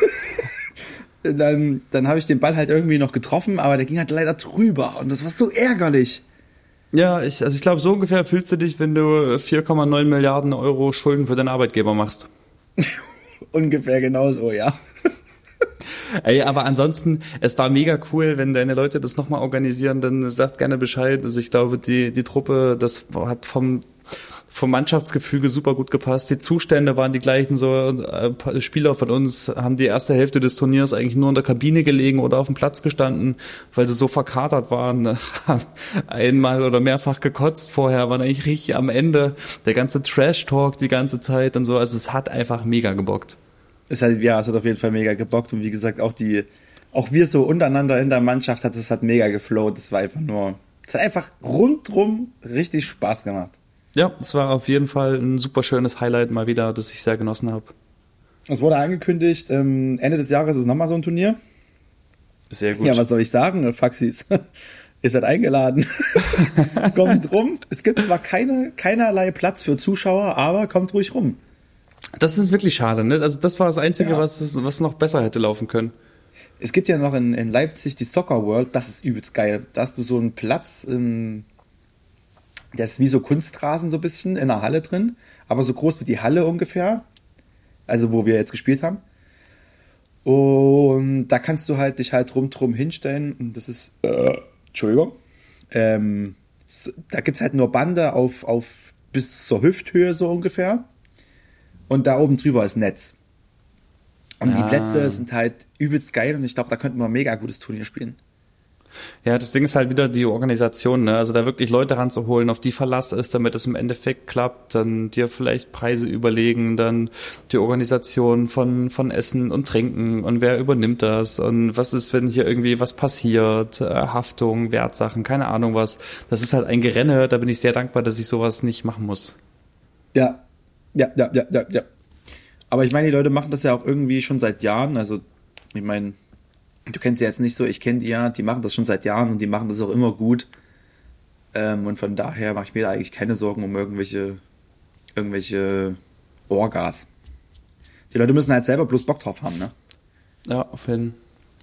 dann dann habe ich den Ball halt irgendwie noch getroffen, aber der ging halt leider drüber und das war so ärgerlich. Ja, ich, also ich glaube, so ungefähr fühlst du dich, wenn du vier Komma neun Milliarden Euro Schulden für deinen Arbeitgeber machst. Ungefähr genauso, ja. Ey, aber ansonsten, es war mega cool, wenn deine Leute das nochmal organisieren, dann sagt gerne Bescheid. Also ich glaube, die die Truppe, das hat vom vom Mannschaftsgefüge super gut gepasst. Die Zustände waren die gleichen. So äh, Spieler von uns haben die erste Hälfte des Turniers eigentlich nur in der Kabine gelegen oder auf dem Platz gestanden, weil sie so verkatert waren. Haben einmal oder mehrfach gekotzt vorher, waren eigentlich richtig am Ende. Der ganze Trash-Talk die ganze Zeit und so. Also es hat einfach mega gebockt. Es hat, ja, es hat auf jeden Fall mega gebockt. Und wie gesagt, auch die, auch wir so untereinander in der Mannschaft hat es hat mega geflowt. Das war einfach nur, es hat einfach rundrum richtig Spaß gemacht. Ja, es war auf jeden Fall ein super schönes Highlight mal wieder, das ich sehr genossen habe. Es wurde angekündigt, ähm, Ende des Jahres ist nochmal so ein Turnier. Sehr gut. Ja, was soll ich sagen, Faxis? Ihr seid eingeladen. Kommt rum. Es gibt zwar keine, keinerlei Platz für Zuschauer, aber kommt ruhig rum. Das ist wirklich schade, ne? Also das war das Einzige, Ja. was, was noch besser hätte laufen können. Es gibt ja noch in, in Leipzig die Soccer World, das ist übelst geil. Da hast du so einen Platz, ähm, der ist wie so Kunstrasen so ein bisschen in der Halle drin, aber so groß wie die Halle ungefähr. Also wo wir jetzt gespielt haben. Und da kannst du halt dich halt rum drum hinstellen. Und das ist, äh, Entschuldigung, ähm, so, da gibt's halt nur Bande auf, auf bis zur Hüfthöhe so ungefähr. Und da oben drüber ist Netz. Und Ah. die Plätze sind halt übelst geil. Und ich glaube, da könnten wir ein mega gutes Turnier spielen. Ja, das Ding ist halt wieder die Organisation, ne? Also da wirklich Leute ranzuholen, auf die Verlass ist, damit es im Endeffekt klappt, dann dir vielleicht Preise überlegen, dann die Organisation von von Essen und Trinken und wer übernimmt das und was ist, wenn hier irgendwie was passiert, äh, Haftung, Wertsachen, keine Ahnung was. Das ist halt ein Gerenne, da bin ich sehr dankbar, dass ich sowas nicht machen muss. Ja, ja, ja, ja, ja, ja. Aber ich meine, die Leute machen das ja auch irgendwie schon seit Jahren. Also, ich meine, du kennst sie jetzt nicht so, ich kenne die ja, die machen das schon seit Jahren und die machen das auch immer gut. Ähm, und von daher mache ich mir da eigentlich keine Sorgen um irgendwelche, irgendwelche Orgas. Die Leute müssen halt selber bloß Bock drauf haben, ne? Ja, auf jeden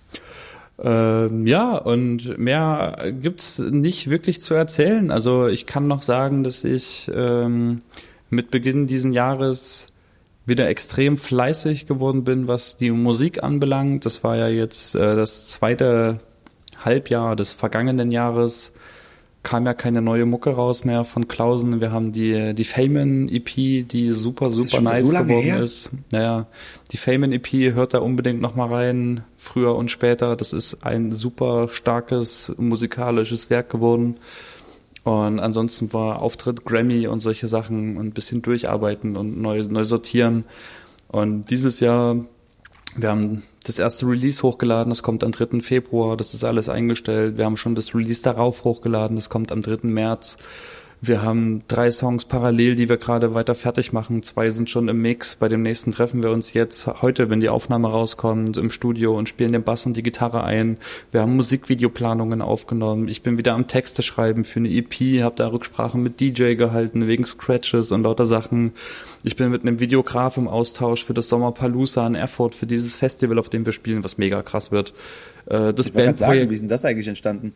Fall. Ähm, ja, und mehr gibt's nicht wirklich zu erzählen. Also ich kann noch sagen, dass ich ähm, mit Beginn diesen Jahres wieder extrem fleißig geworden bin, was die Musik anbelangt. Das war ja jetzt äh, das zweite Halbjahr des vergangenen Jahres. Kam ja keine neue Mucke raus mehr von Klausen. Wir haben die die Fayman E P, die super, super schon nice so lange geworden her? ist. Naja, die Fayman E P, hört da unbedingt noch mal rein, früher und später. Das ist ein super starkes musikalisches Werk geworden. Und ansonsten war Auftritt, Grammy und solche Sachen und ein bisschen durcharbeiten und neu, neu sortieren. Und dieses Jahr, wir haben das erste Release hochgeladen, das kommt am dritten Februar, das ist alles eingestellt. Wir haben schon das Release darauf hochgeladen, das kommt am dritten März. Wir haben drei Songs parallel, die wir gerade weiter fertig machen. Zwei sind schon im Mix. Bei dem nächsten treffen wir uns jetzt heute, wenn die Aufnahme rauskommt, im Studio und spielen den Bass und die Gitarre ein. Wir haben Musikvideoplanungen aufgenommen. Ich bin wieder am Texte schreiben für eine E P, habe da Rücksprache mit D J gehalten wegen Scratches und lauter Sachen. Ich bin mit einem Videograf im Austausch für das Sommerpalooza in Erfurt, für dieses Festival, auf dem wir spielen, was mega krass wird. Äh, das Ich wollte gerade sagen, Bandprojekt. wie ist denn das eigentlich entstanden?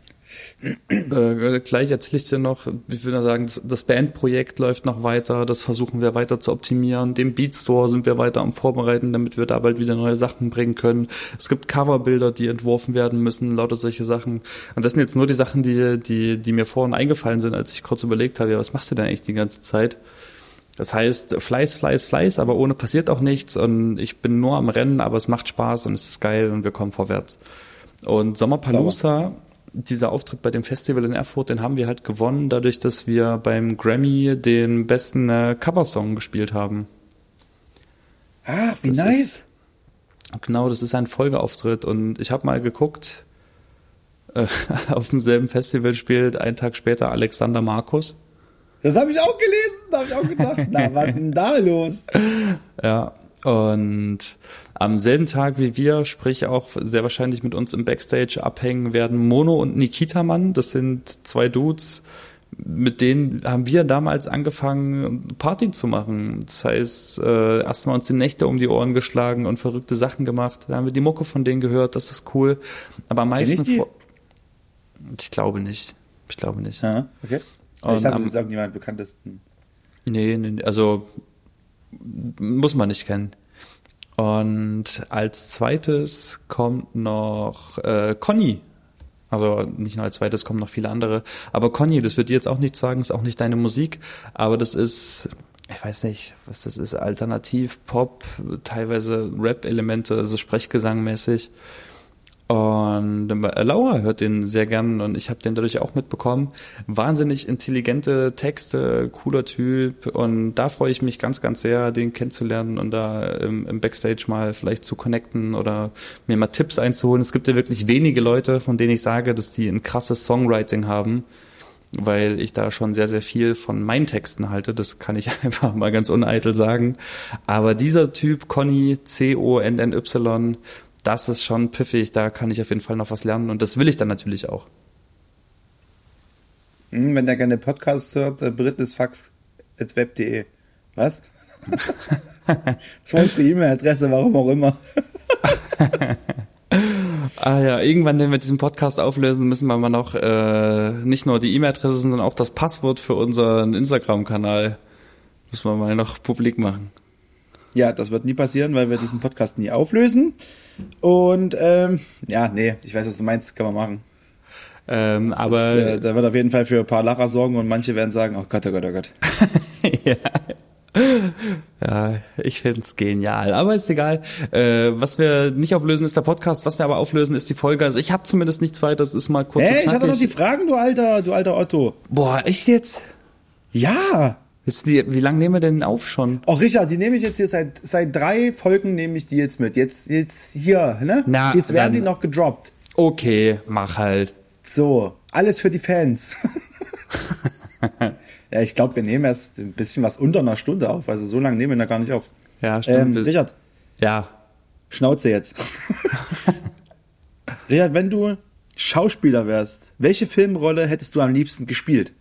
Äh, gleich erzähle ich dir noch, ich würde sagen, das, das Bandprojekt läuft noch weiter, das versuchen wir weiter zu optimieren. Den Beatstore sind wir weiter am Vorbereiten, damit wir da bald wieder neue Sachen bringen können. Es gibt Coverbilder, die entworfen werden müssen, lauter solche Sachen. Und das sind jetzt nur die Sachen, die, die, die mir vorhin eingefallen sind, als ich kurz überlegt habe, ja, was machst du denn eigentlich die ganze Zeit? Das heißt, Fleiß, Fleiß, Fleiß, aber ohne passiert auch nichts und ich bin nur am Rennen, aber es macht Spaß und es ist geil und wir kommen vorwärts. Und Sommerpalooza, dieser Auftritt bei dem Festival in Erfurt, den haben wir halt gewonnen, dadurch, dass wir beim Grammy den besten äh, Coversong gespielt haben. Ach, wie Das nice. Ist, genau, das ist ein Folgeauftritt und ich habe mal geguckt, äh, auf demselben Festival spielt einen Tag später Alexander Markus. Das habe ich auch gelesen, da habe ich auch gedacht, na, was denn da los? Ja, und am selben Tag wie wir, sprich auch sehr wahrscheinlich mit uns im Backstage abhängen werden Mono und Nikita Mann. Das sind zwei Dudes, mit denen haben wir damals angefangen, Party zu machen. Das heißt, äh, erstmal uns die Nächte um die Ohren geschlagen und verrückte Sachen gemacht. Da haben wir die Mucke von denen gehört, das ist cool. Aber am meisten... Kenn ich die? vor- Ich glaube nicht. Ich glaube nicht. Ja, okay. Und ich dachte, am- das ist irgendjemand Bekanntesten. Nee, nee, also muss man nicht kennen. Und als zweites kommt noch äh, Conny. Also nicht nur als zweites kommen noch viele andere. Aber Conny, das wird dir jetzt auch nichts sagen, ist auch nicht deine Musik. Aber das ist, ich weiß nicht, was das ist, Alternativ, Pop, teilweise Rap-Elemente, also Sprechgesangmäßig. Und Laura hört den sehr gern und ich habe den dadurch auch mitbekommen. Wahnsinnig intelligente Texte, cooler Typ und da freue ich mich ganz, ganz sehr, den kennenzulernen und da im, im Backstage mal vielleicht zu connecten oder mir mal Tipps einzuholen. Es gibt ja wirklich wenige Leute, von denen ich sage, dass die ein krasses Songwriting haben. weil ich da schon sehr, sehr viel von meinen Texten halte. Das kann ich einfach mal ganz uneitel sagen. Aber dieser Typ, Conny, C O N N Y, das ist schon pfiffig. Da kann ich auf jeden Fall noch was lernen. Und das will ich dann natürlich auch. Wenn der gerne Podcasts hört, äh, britnisfax at web punkt de. Was? Das war unsere E-Mail-Adresse, warum auch immer. Ah ja, irgendwann, wenn wir diesen Podcast auflösen, müssen wir mal noch äh, nicht nur die E-Mail-Adresse, sondern auch das Passwort für unseren Instagram-Kanal müssen wir mal noch publik machen. Ja, das wird nie passieren, weil wir diesen Podcast nie auflösen. Und ähm, ja, nee, ich weiß, was du meinst, kann man machen. Ähm, aber das, äh, da wird auf jeden Fall für ein paar Lacher sorgen und manche werden sagen, oh Gott, oh Gott, oh Gott. Ja. Ja, ich find's genial, aber ist egal. Äh, was wir nicht auflösen, ist der Podcast. Was wir aber auflösen, ist die Folge. Also ich habe zumindest nichts weiter. Das ist mal kurz. Hey, ich hatte noch die Fragen, du alter, du alter Otto. Boah, echt jetzt? Ja. Ist die, wie lange nehmen wir denn auf schon? Oh, Richard, die nehme ich jetzt hier seit seit drei Folgen nehme ich die jetzt mit. Jetzt jetzt hier, ne? Na, jetzt werden dann, die noch gedroppt. Okay, mach halt. So, alles für die Fans. Ja, ich glaube, wir nehmen erst ein bisschen was unter einer Stunde auf. Also so lange nehmen wir da gar nicht auf. Ja, stimmt. Ähm, Richard. Ja. Schnauze jetzt. Richard, wenn du Schauspieler wärst, welche Filmrolle hättest du am liebsten gespielt?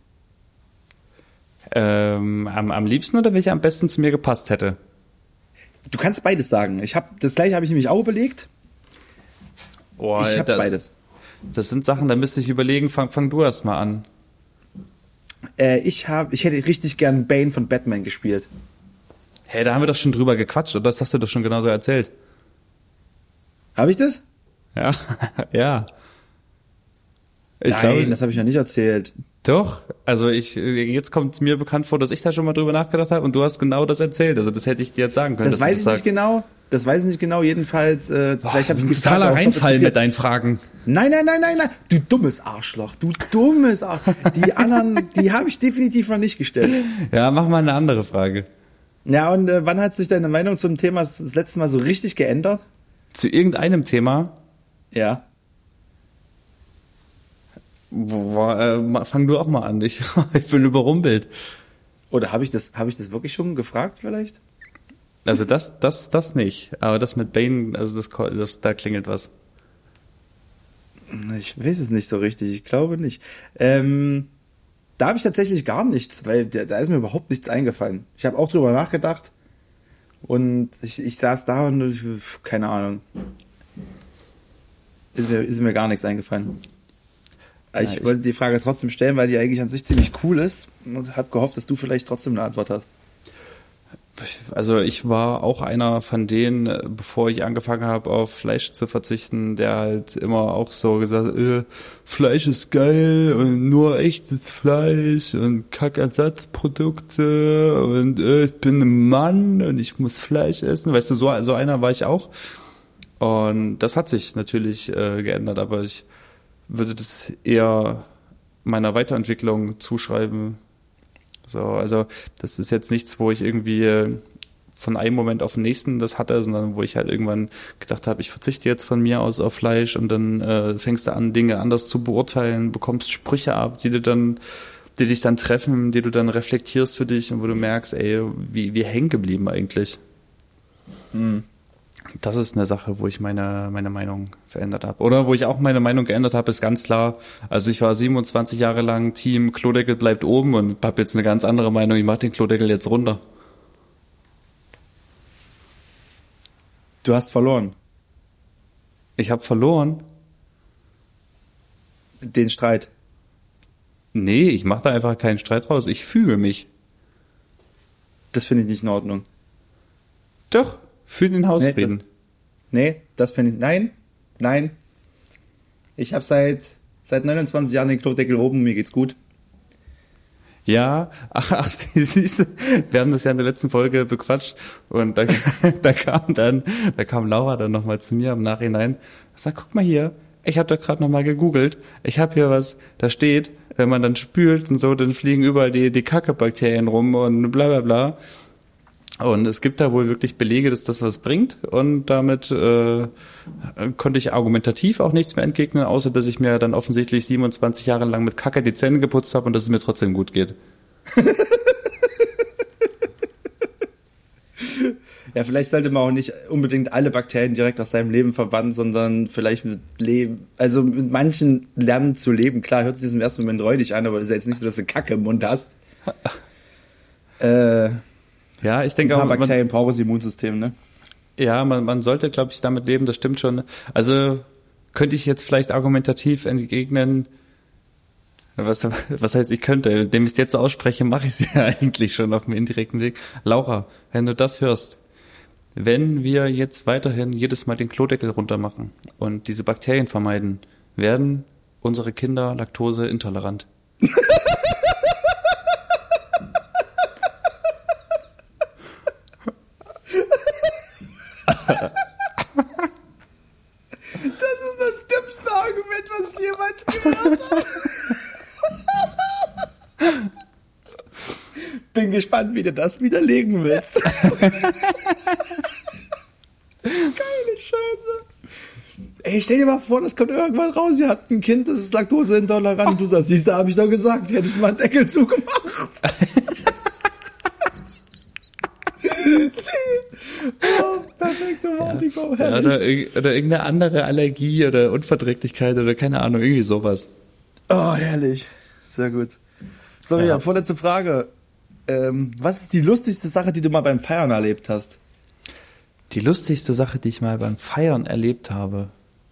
Ähm, am, am liebsten oder welche am besten zu mir gepasst hätte? Du kannst beides sagen. Ich habe das gleiche habe ich nämlich auch überlegt. Oh, ich habe beides. Das sind Sachen, da müsste ich überlegen. Fang, fang du erst mal an. Äh, ich habe, ich hätte richtig gern Bane von Batman gespielt. Hey, da haben wir doch schon drüber gequatscht, oder? Das hast du doch schon genauso erzählt. Habe ich das? Ja, ja. Ich Nein, glaube, das habe ich noch nicht erzählt. Doch, also ich jetzt kommt es mir bekannt vor, dass ich da schon mal drüber nachgedacht habe und du hast genau das erzählt. Also das hätte ich dir jetzt sagen können. Das weiß ich nicht genau. Das weiß ich nicht genau. Jedenfalls, äh, Boah, vielleicht das ist habe ein ich totaler Reinfall mit deinen Fragen. Nein, nein, nein, nein, nein. Du dummes Arschloch. Du dummes Arschloch. Die anderen, die habe ich definitiv noch nicht gestellt. Ja, mach mal eine andere Frage. Ja, und äh, wann hat sich deine Meinung zum Thema das letzte Mal so richtig geändert? Zu irgendeinem Thema? Ja. Boah, äh, fang du auch mal an. Ich, ich bin überrumpelt. Oder habe ich das, habe ich das wirklich schon gefragt vielleicht? Also das, das, das nicht. Aber das mit Bane, also das, das, da klingelt was. Ich weiß es nicht so richtig. Ich glaube nicht. Ähm, da habe ich tatsächlich gar nichts, weil da, da ist mir überhaupt nichts eingefallen. Ich habe auch drüber nachgedacht und ich, ich saß da und ich, keine Ahnung. Ist mir, ist mir gar nichts eingefallen. Ich, ja, ich wollte die Frage trotzdem stellen, weil die eigentlich an sich ziemlich cool ist und habe gehofft, dass du vielleicht trotzdem eine Antwort hast. Also ich war auch einer von denen, bevor ich angefangen habe, auf Fleisch zu verzichten, der halt immer auch so gesagt, äh, Fleisch ist geil und nur echtes Fleisch und Kackersatzprodukte und äh, ich bin ein Mann und ich muss Fleisch essen. Weißt du, so, so einer war ich auch. Und das hat sich natürlich äh, geändert, aber ich würde das eher meiner Weiterentwicklung zuschreiben. So, also das ist jetzt nichts, wo ich irgendwie von einem Moment auf den nächsten das hatte, sondern wo ich halt irgendwann gedacht habe, ich verzichte jetzt von mir aus auf Fleisch und dann äh, fängst du an, Dinge anders zu beurteilen, bekommst Sprüche ab, die du dann, die dich dann treffen, die du dann reflektierst für dich und wo du merkst, ey, wie, wie hängen geblieben eigentlich. Mhm. Das ist eine Sache, wo ich meine meine Meinung verändert habe. Oder wo ich auch meine Meinung geändert habe, ist ganz klar. Also ich war siebenundzwanzig Jahre lang Team Klodeckel bleibt oben und habe jetzt eine ganz andere Meinung. Ich mache den Klodeckel jetzt runter. Du hast verloren. Ich habe verloren? Den Streit. Nee, ich mache da einfach keinen Streit raus. Ich fühle mich. Das finde ich nicht in Ordnung. Doch. Für den Hausfrieden. Nee, das, nee, das finde ich, nein, nein. Ich habe seit, seit neunundzwanzig Jahren den Klodeckel oben, mir geht's gut. Ja, ach, ach, siehst du, wir haben das ja in der letzten Folge bequatscht und da, da kam dann, da kam Laura dann nochmal zu mir im Nachhinein und sagt, guck mal hier, ich habe da gerade nochmal gegoogelt, ich habe hier was, da steht, wenn man dann spült und so, dann fliegen überall die, die Kackebakterien rum und bla bla bla. Und es gibt da wohl wirklich Belege, dass das was bringt. Und damit äh, konnte ich argumentativ auch nichts mehr entgegnen, außer dass ich mir dann offensichtlich siebenundzwanzig Jahre lang mit Kacke die Zähne geputzt habe und dass es mir trotzdem gut geht. Ja, vielleicht sollte man auch nicht unbedingt alle Bakterien direkt aus seinem Leben verbannen, sondern vielleicht mit Leben, also mit manchen lernen zu leben. Klar, hört sich das im ersten Moment räudig an, aber das ist ja jetzt nicht so, dass du Kacke im Mund hast. äh, ja, ich denke ein paar auch, Bakterien man, brauchen das Immunsystem, ne? Ja, man, man sollte, glaube ich, damit leben, das stimmt schon. Also könnte ich jetzt vielleicht argumentativ entgegnen, was, was heißt, ich könnte, indem ich es jetzt ausspreche, mache ich es ja eigentlich schon auf dem indirekten Weg. Laura, wenn du das hörst, wenn wir jetzt weiterhin jedes Mal den Klodeckel runter machen und diese Bakterien vermeiden, werden unsere Kinder laktoseintolerant. Das ist das dümmste Argument, was ich jemals gehört habe. Bin gespannt, wie du das widerlegen willst. Geile Scheiße. Ey, stell dir mal vor, das kommt irgendwann raus, ihr habt ein Kind, das ist laktoseintolerant. Du sagst, siehst du, hab ich doch gesagt, hättest mal einen Deckel zugemacht. Oh, perfekte Martigo, ja, oder, oder irgendeine andere Allergie oder Unverträglichkeit oder keine Ahnung, irgendwie sowas. Oh, herrlich. Sehr gut. So, ja, ja vorletzte Frage. Ähm, was ist die lustigste Sache, die du mal beim Feiern erlebt hast? Die lustigste Sache, die ich mal beim Feiern erlebt habe?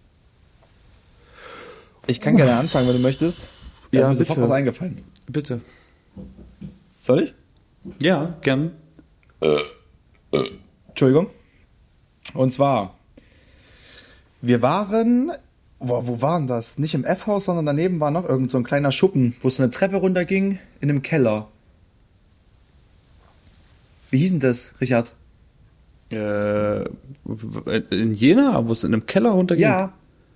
Ich kann gerne anfangen, wenn du möchtest. Da Ja, ist mir bitte. sofort was eingefallen. Bitte. Soll ich? Ja, gern. Entschuldigung. Und zwar, wir waren, wo, wo waren das? Nicht im F-Haus, sondern daneben war noch irgend so ein kleiner Schuppen, wo es so eine Treppe runterging, in einem Keller. Wie hieß denn das, Richard? Äh, in Jena, wo es in einem Keller runterging? Ja.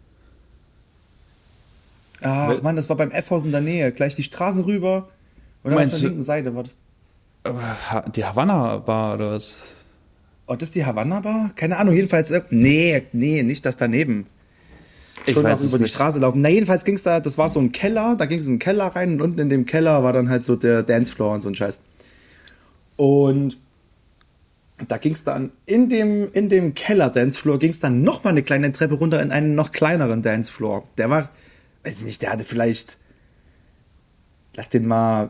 Ach Mann, das war beim F-Haus in der Nähe. Gleich die Straße rüber und dann auf Meinst der du- linken Seite war das. Äh, Die Havanna Bar oder was? Oh, das ist die Havanna Bar? Keine Ahnung, jedenfalls. irg- Nee, nee, nicht das daneben. Ich Schon weiß noch es über die nicht. Straße laufen. Na, jedenfalls ging's da, das war so ein Keller, da ging es in den Keller rein und unten in dem Keller war dann halt so der Dancefloor und so ein Scheiß. Und da ging's dann in dem, in dem Keller Dancefloor ging's dann nochmal eine kleine Treppe runter in einen noch kleineren Dancefloor. Der war, weiß ich nicht, der hatte vielleicht, lass den mal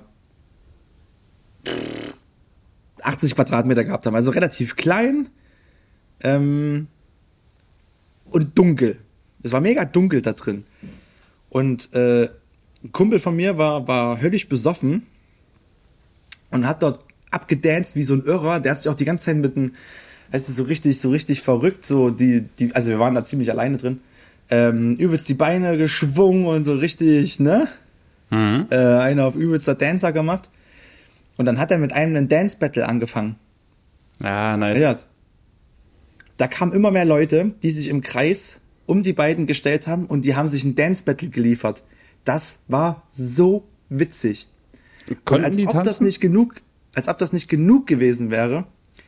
achtzig Quadratmeter gehabt haben, also relativ klein ähm, und dunkel. Es war mega dunkel da drin. Und äh, ein Kumpel von mir war, war höllisch besoffen und hat dort abgedanced wie so ein Irrer. Der hat sich auch die ganze Zeit mit einem, weißt du, so richtig, so richtig verrückt, so die, die, also wir waren da ziemlich alleine drin, ähm, übelst die Beine geschwungen und so richtig, ne? Mhm. Äh, einer auf übelster Dancer gemacht. Und dann hat er mit einem einen Dance-Battle angefangen. Ah, nice. Ja. Da kamen immer mehr Leute, die sich im Kreis um die beiden gestellt haben und die haben sich ein Dance-Battle geliefert. Das war so witzig. Konnten und als die ob das tanzen? nicht genug, als ob das nicht genug gewesen wäre,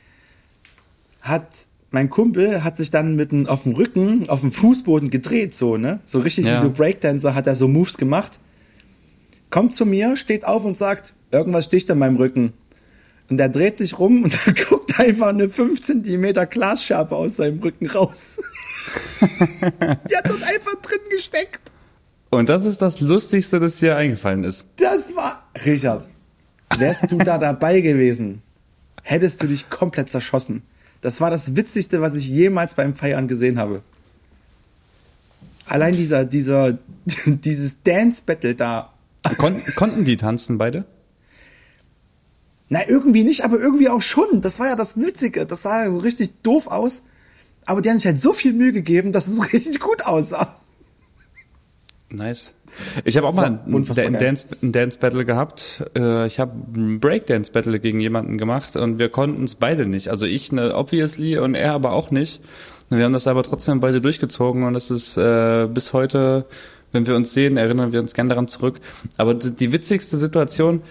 hat mein Kumpel hat sich dann mit dem, auf dem Rücken, auf dem Fußboden gedreht, so, ne? So richtig Ja. wie so Breakdancer hat er so Moves gemacht. Kommt zu mir, steht auf und sagt, irgendwas sticht an meinem Rücken. Und er dreht sich rum und da guckt einfach eine fünf Zentimeter Glasscherbe aus seinem Rücken raus. Die hat dort einfach drin gesteckt. Und das ist das Lustigste, das dir eingefallen ist. Das war... Richard, wärst du da dabei gewesen, hättest du dich komplett zerschossen. Das war das Witzigste, was ich jemals beim Feiern gesehen habe. Allein dieser, dieser, dieses Dance-Battle da. Kon konnten die tanzen beide? Na, irgendwie nicht, aber irgendwie auch schon. Das war ja das Witzige. Das sah ja so richtig doof aus. Aber die haben sich halt so viel Mühe gegeben, dass es richtig gut aussah. Nice. Ich habe auch Das mal war ein, unfassbar ein geil. Dance, ein Dance Battle gehabt. Äh, Ich habe ein Breakdance Battle gegen jemanden gemacht und wir konnten es beide nicht. Also ich ne, obviously und er aber auch nicht. Wir haben das aber trotzdem beide durchgezogen und es ist äh, bis heute, wenn wir uns sehen, erinnern wir uns gern daran zurück. Aber die, die witzigste Situation,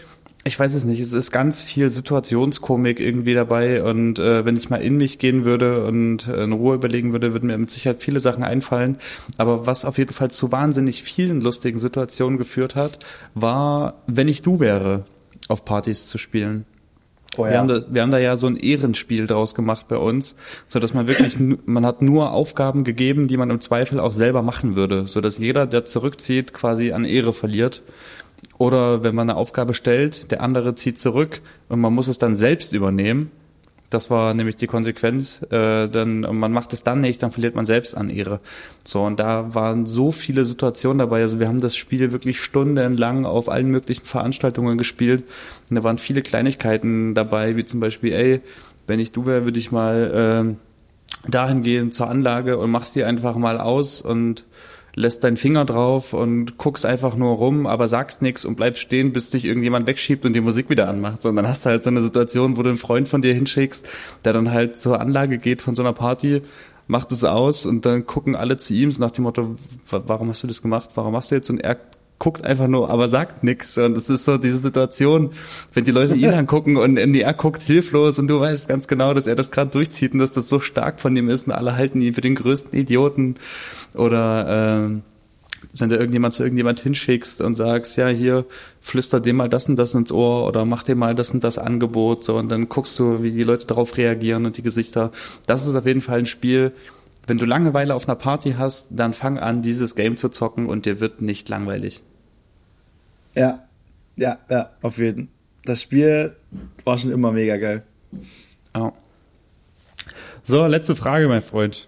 ich weiß es nicht, es ist ganz viel Situationskomik irgendwie dabei und äh, wenn ich mal in mich gehen würde und äh, in Ruhe überlegen würde, würden mir mit Sicherheit viele Sachen einfallen. Aber was auf jeden Fall zu wahnsinnig vielen lustigen Situationen geführt hat, war, wenn ich du wäre, auf Partys zu spielen. Oh ja. Wir haben da, wir haben da ja so ein Ehrenspiel draus gemacht bei uns, so dass man wirklich, man hat nur Aufgaben gegeben, die man im Zweifel auch selber machen würde, so dass jeder, der zurückzieht, quasi an Ehre verliert. Oder wenn man eine Aufgabe stellt, der andere zieht zurück und man muss es dann selbst übernehmen. Das war nämlich die Konsequenz. Äh, dann, und man macht es dann nicht, dann verliert man selbst an Ehre. So, und da waren so viele Situationen dabei. Also wir haben das Spiel wirklich stundenlang auf allen möglichen Veranstaltungen gespielt. Und da waren viele Kleinigkeiten dabei, wie zum Beispiel, ey, wenn ich du wäre, würde ich mal äh, dahin gehen zur Anlage und machst die einfach mal aus und lässt deinen Finger drauf und guckst einfach nur rum, aber sagst nichts und bleibst stehen, bis dich irgendjemand wegschiebt und die Musik wieder anmacht. So, und dann hast du halt so eine Situation, wo du einen Freund von dir hinschickst, der dann halt zur Anlage geht von so einer Party, macht es aus und dann gucken alle zu ihm so nach dem Motto, warum hast du das gemacht? Warum machst du jetzt? Und er guckt einfach nur, aber sagt nichts. Und es ist so diese Situation, wenn die Leute ihn angucken und er guckt hilflos und du weißt ganz genau, dass er das gerade durchzieht und dass das so stark von ihm ist und alle halten ihn für den größten Idioten. Oder äh, wenn du irgendjemand zu irgendjemand hinschickst und sagst, ja, hier, flüster dem mal das und das ins Ohr oder mach dir mal das und das Angebot. So, und dann guckst du, wie die Leute darauf reagieren und die Gesichter. Das ist auf jeden Fall ein Spiel. Wenn du Langeweile auf einer Party hast, dann fang an, dieses Game zu zocken und dir wird nicht langweilig. Ja, ja, ja, auf jeden Fall. Das Spiel war schon immer mega geil. Oh. So, letzte Frage, mein Freund.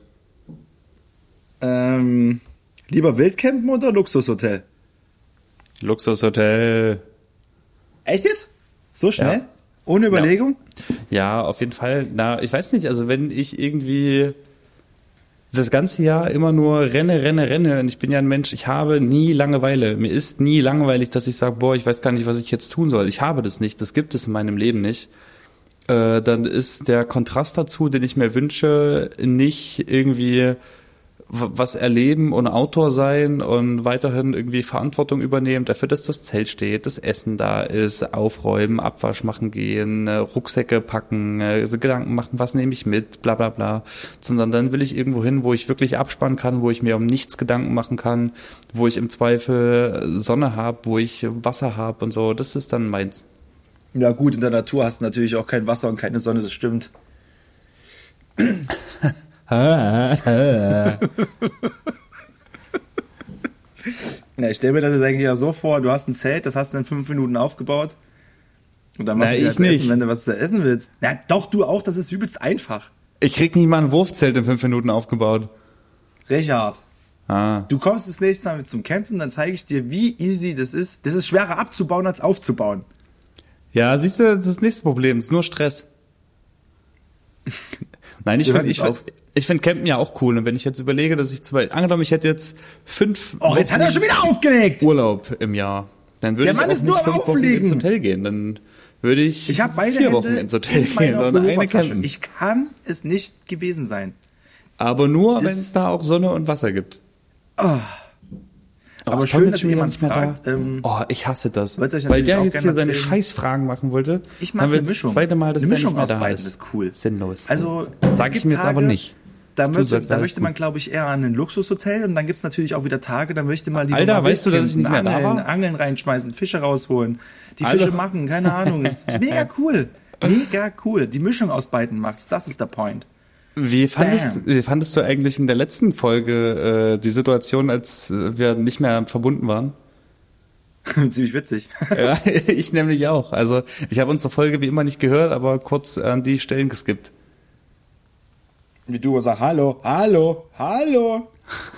Ähm, lieber Wildcampen oder Luxushotel? Luxushotel. Echt jetzt? So schnell? Ja. Ohne Überlegung? Ja. ja, auf jeden Fall. Na, ich weiß nicht, also wenn ich irgendwie das ganze Jahr immer nur renne, renne, renne und ich bin ja ein Mensch, ich habe nie Langeweile. Mir ist nie langweilig, dass ich sage, boah, ich weiß gar nicht, was ich jetzt tun soll. Ich habe das nicht, das gibt es in meinem Leben nicht. Äh, dann ist der Kontrast dazu, den ich mir wünsche, nicht irgendwie was erleben und Outdoor sein und weiterhin irgendwie Verantwortung übernehmen dafür, dass das Zelt steht, das Essen da ist, aufräumen, Abwasch machen gehen, Rucksäcke packen, also Gedanken machen, was nehme ich mit, bla bla bla, sondern dann will ich irgendwo hin, wo ich wirklich abspannen kann, wo ich mir um nichts Gedanken machen kann, wo ich im Zweifel Sonne habe, wo ich Wasser habe und so, das ist dann meins. Ja gut, in der Natur hast du natürlich auch kein Wasser und keine Sonne, das stimmt. Ja, ich stelle mir das jetzt eigentlich ja so vor, du hast ein Zelt, das hast du in fünf Minuten aufgebaut und dann machst Na, du das Essen, wenn du was zu essen willst. Na doch, du auch, das ist übelst einfach. Ich krieg nicht mal ein Wurfzelt in fünf Minuten aufgebaut. Richard, ah. du kommst das nächste Mal mit zum Campen, dann zeige ich dir, wie easy das ist. Das ist schwerer abzubauen als aufzubauen. Ja, siehst du, das ist das nächste Problem, es ist nur Stress. Nein, ich finde ich find, ich find Campen ja auch cool. Und wenn ich jetzt überlege, dass ich zwei, angenommen, ich hätte jetzt fünf Oh, jetzt hat er schon wieder aufgelegt! Urlaub im Jahr, dann würde ich auch nicht fünf Wochen ins Hotel gehen. Dann würde ich, ich beide vier Hände Wochen ins Hotel gehen und eine campen. Ich kann es nicht gewesen sein. Aber nur, wenn es da auch Sonne und Wasser gibt. Oh. Oh, aber schön, dass jemand nicht mehr fragt, da. Ähm, oh, ich hasse das. Weil der jetzt hier seine Scheißfragen machen wollte. Ich mache eine Mischung. Das zweite Mal, dass eine Mischung der nicht mehr aus da beiden ist. ist cool. Sinnlos. Also, das sage ich mir jetzt Tage, aber nicht. Da, möchte, da möchte man, glaube ich, eher an ein Luxushotel und dann gibt's natürlich auch wieder Tage, da möchte man lieber Alter, weißt du, dass ich nicht mehr Angeln, da war? Angeln reinschmeißen, Fische rausholen, die Alter. Fische machen, keine Ahnung. Ist mega cool. Mega cool. Die Mischung aus beiden macht's, das ist der Point. Wie fandest, wie fandest du eigentlich in der letzten Folge äh, die Situation, als wir nicht mehr verbunden waren? Ziemlich witzig. Ja, ich nämlich auch. Also ich habe unsere Folge wie immer nicht gehört, aber kurz an die Stellen geskippt. Wie du sagst, hallo, hallo, hallo.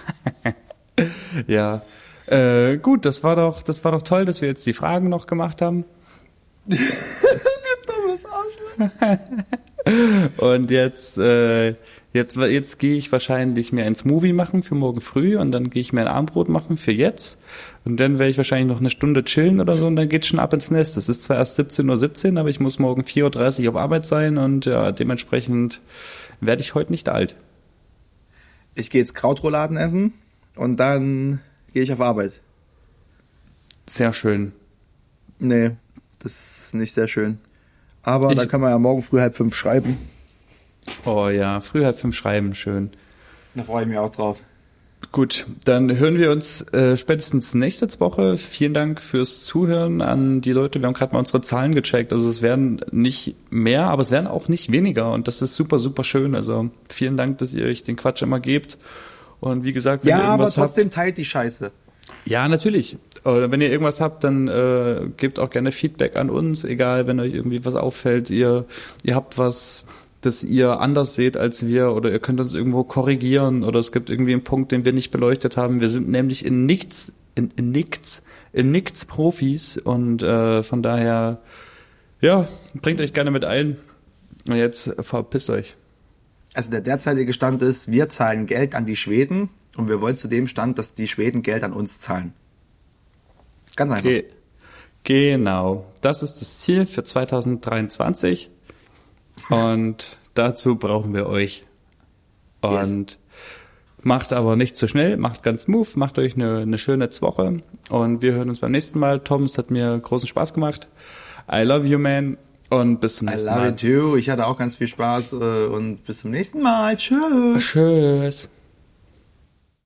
Ja, äh, gut, das war doch, das war doch toll, dass wir jetzt die Fragen noch gemacht haben. Du dummes Arschloch. Und jetzt, äh, jetzt, jetzt gehe ich wahrscheinlich mir ein Smoothie machen für morgen früh und dann gehe ich mir ein Abendbrot machen für jetzt und dann werde ich wahrscheinlich noch eine Stunde chillen oder so und dann geht's schon ab ins Nest. Es ist zwar erst siebzehn Uhr siebzehn, aber ich muss morgen vier Uhr dreißig auf Arbeit sein und ja, dementsprechend werde ich heute nicht alt. Ich gehe jetzt Krautrouladen essen und dann gehe ich auf Arbeit. Sehr schön. Nee. Das ist nicht sehr schön. Aber Ich- da kann man ja morgen früh halb fünf schreiben. Oh ja, früh halb fünf schreiben, schön. Da freue ich mich auch drauf. Gut, dann hören wir uns äh, spätestens nächste Woche. Vielen Dank fürs Zuhören an die Leute. Wir haben gerade mal unsere Zahlen gecheckt. Also es werden nicht mehr, aber es werden auch nicht weniger. Und das ist super, super schön. Also vielen Dank, dass ihr euch den Quatsch immer gebt. Und wie gesagt, wenn Ja, ihr aber irgendwas habt... trotzdem teilt die Scheiße. Ja, natürlich. Oder wenn ihr irgendwas habt, dann äh, gebt auch gerne Feedback an uns. Egal, wenn euch irgendwie was auffällt. Ihr, ihr habt was... das ihr anders seht als wir, oder ihr könnt uns irgendwo korrigieren, oder es gibt irgendwie einen Punkt, den wir nicht beleuchtet haben. Wir sind nämlich in nichts, in, in nichts, in nichts Profis, und äh, von daher, ja, bringt euch gerne mit ein. Und jetzt verpisst euch. Also der derzeitige Stand ist, wir zahlen Geld an die Schweden und wir wollen zu dem Stand, dass die Schweden Geld an uns zahlen. Ganz einfach. Okay. Genau. Das ist das Ziel für zwanzig dreiundzwanzig. Und dazu brauchen wir euch. Und yes. Macht aber nicht zu schnell, macht ganz smooth, macht euch eine, eine schöne Woche. Und wir hören uns beim nächsten Mal. Tom, es hat mir großen Spaß gemacht. I love you, man. Und bis zum I nächsten love Mal. you too. Ich hatte auch ganz viel Spaß und bis zum nächsten Mal. Tschüss. Tschüss.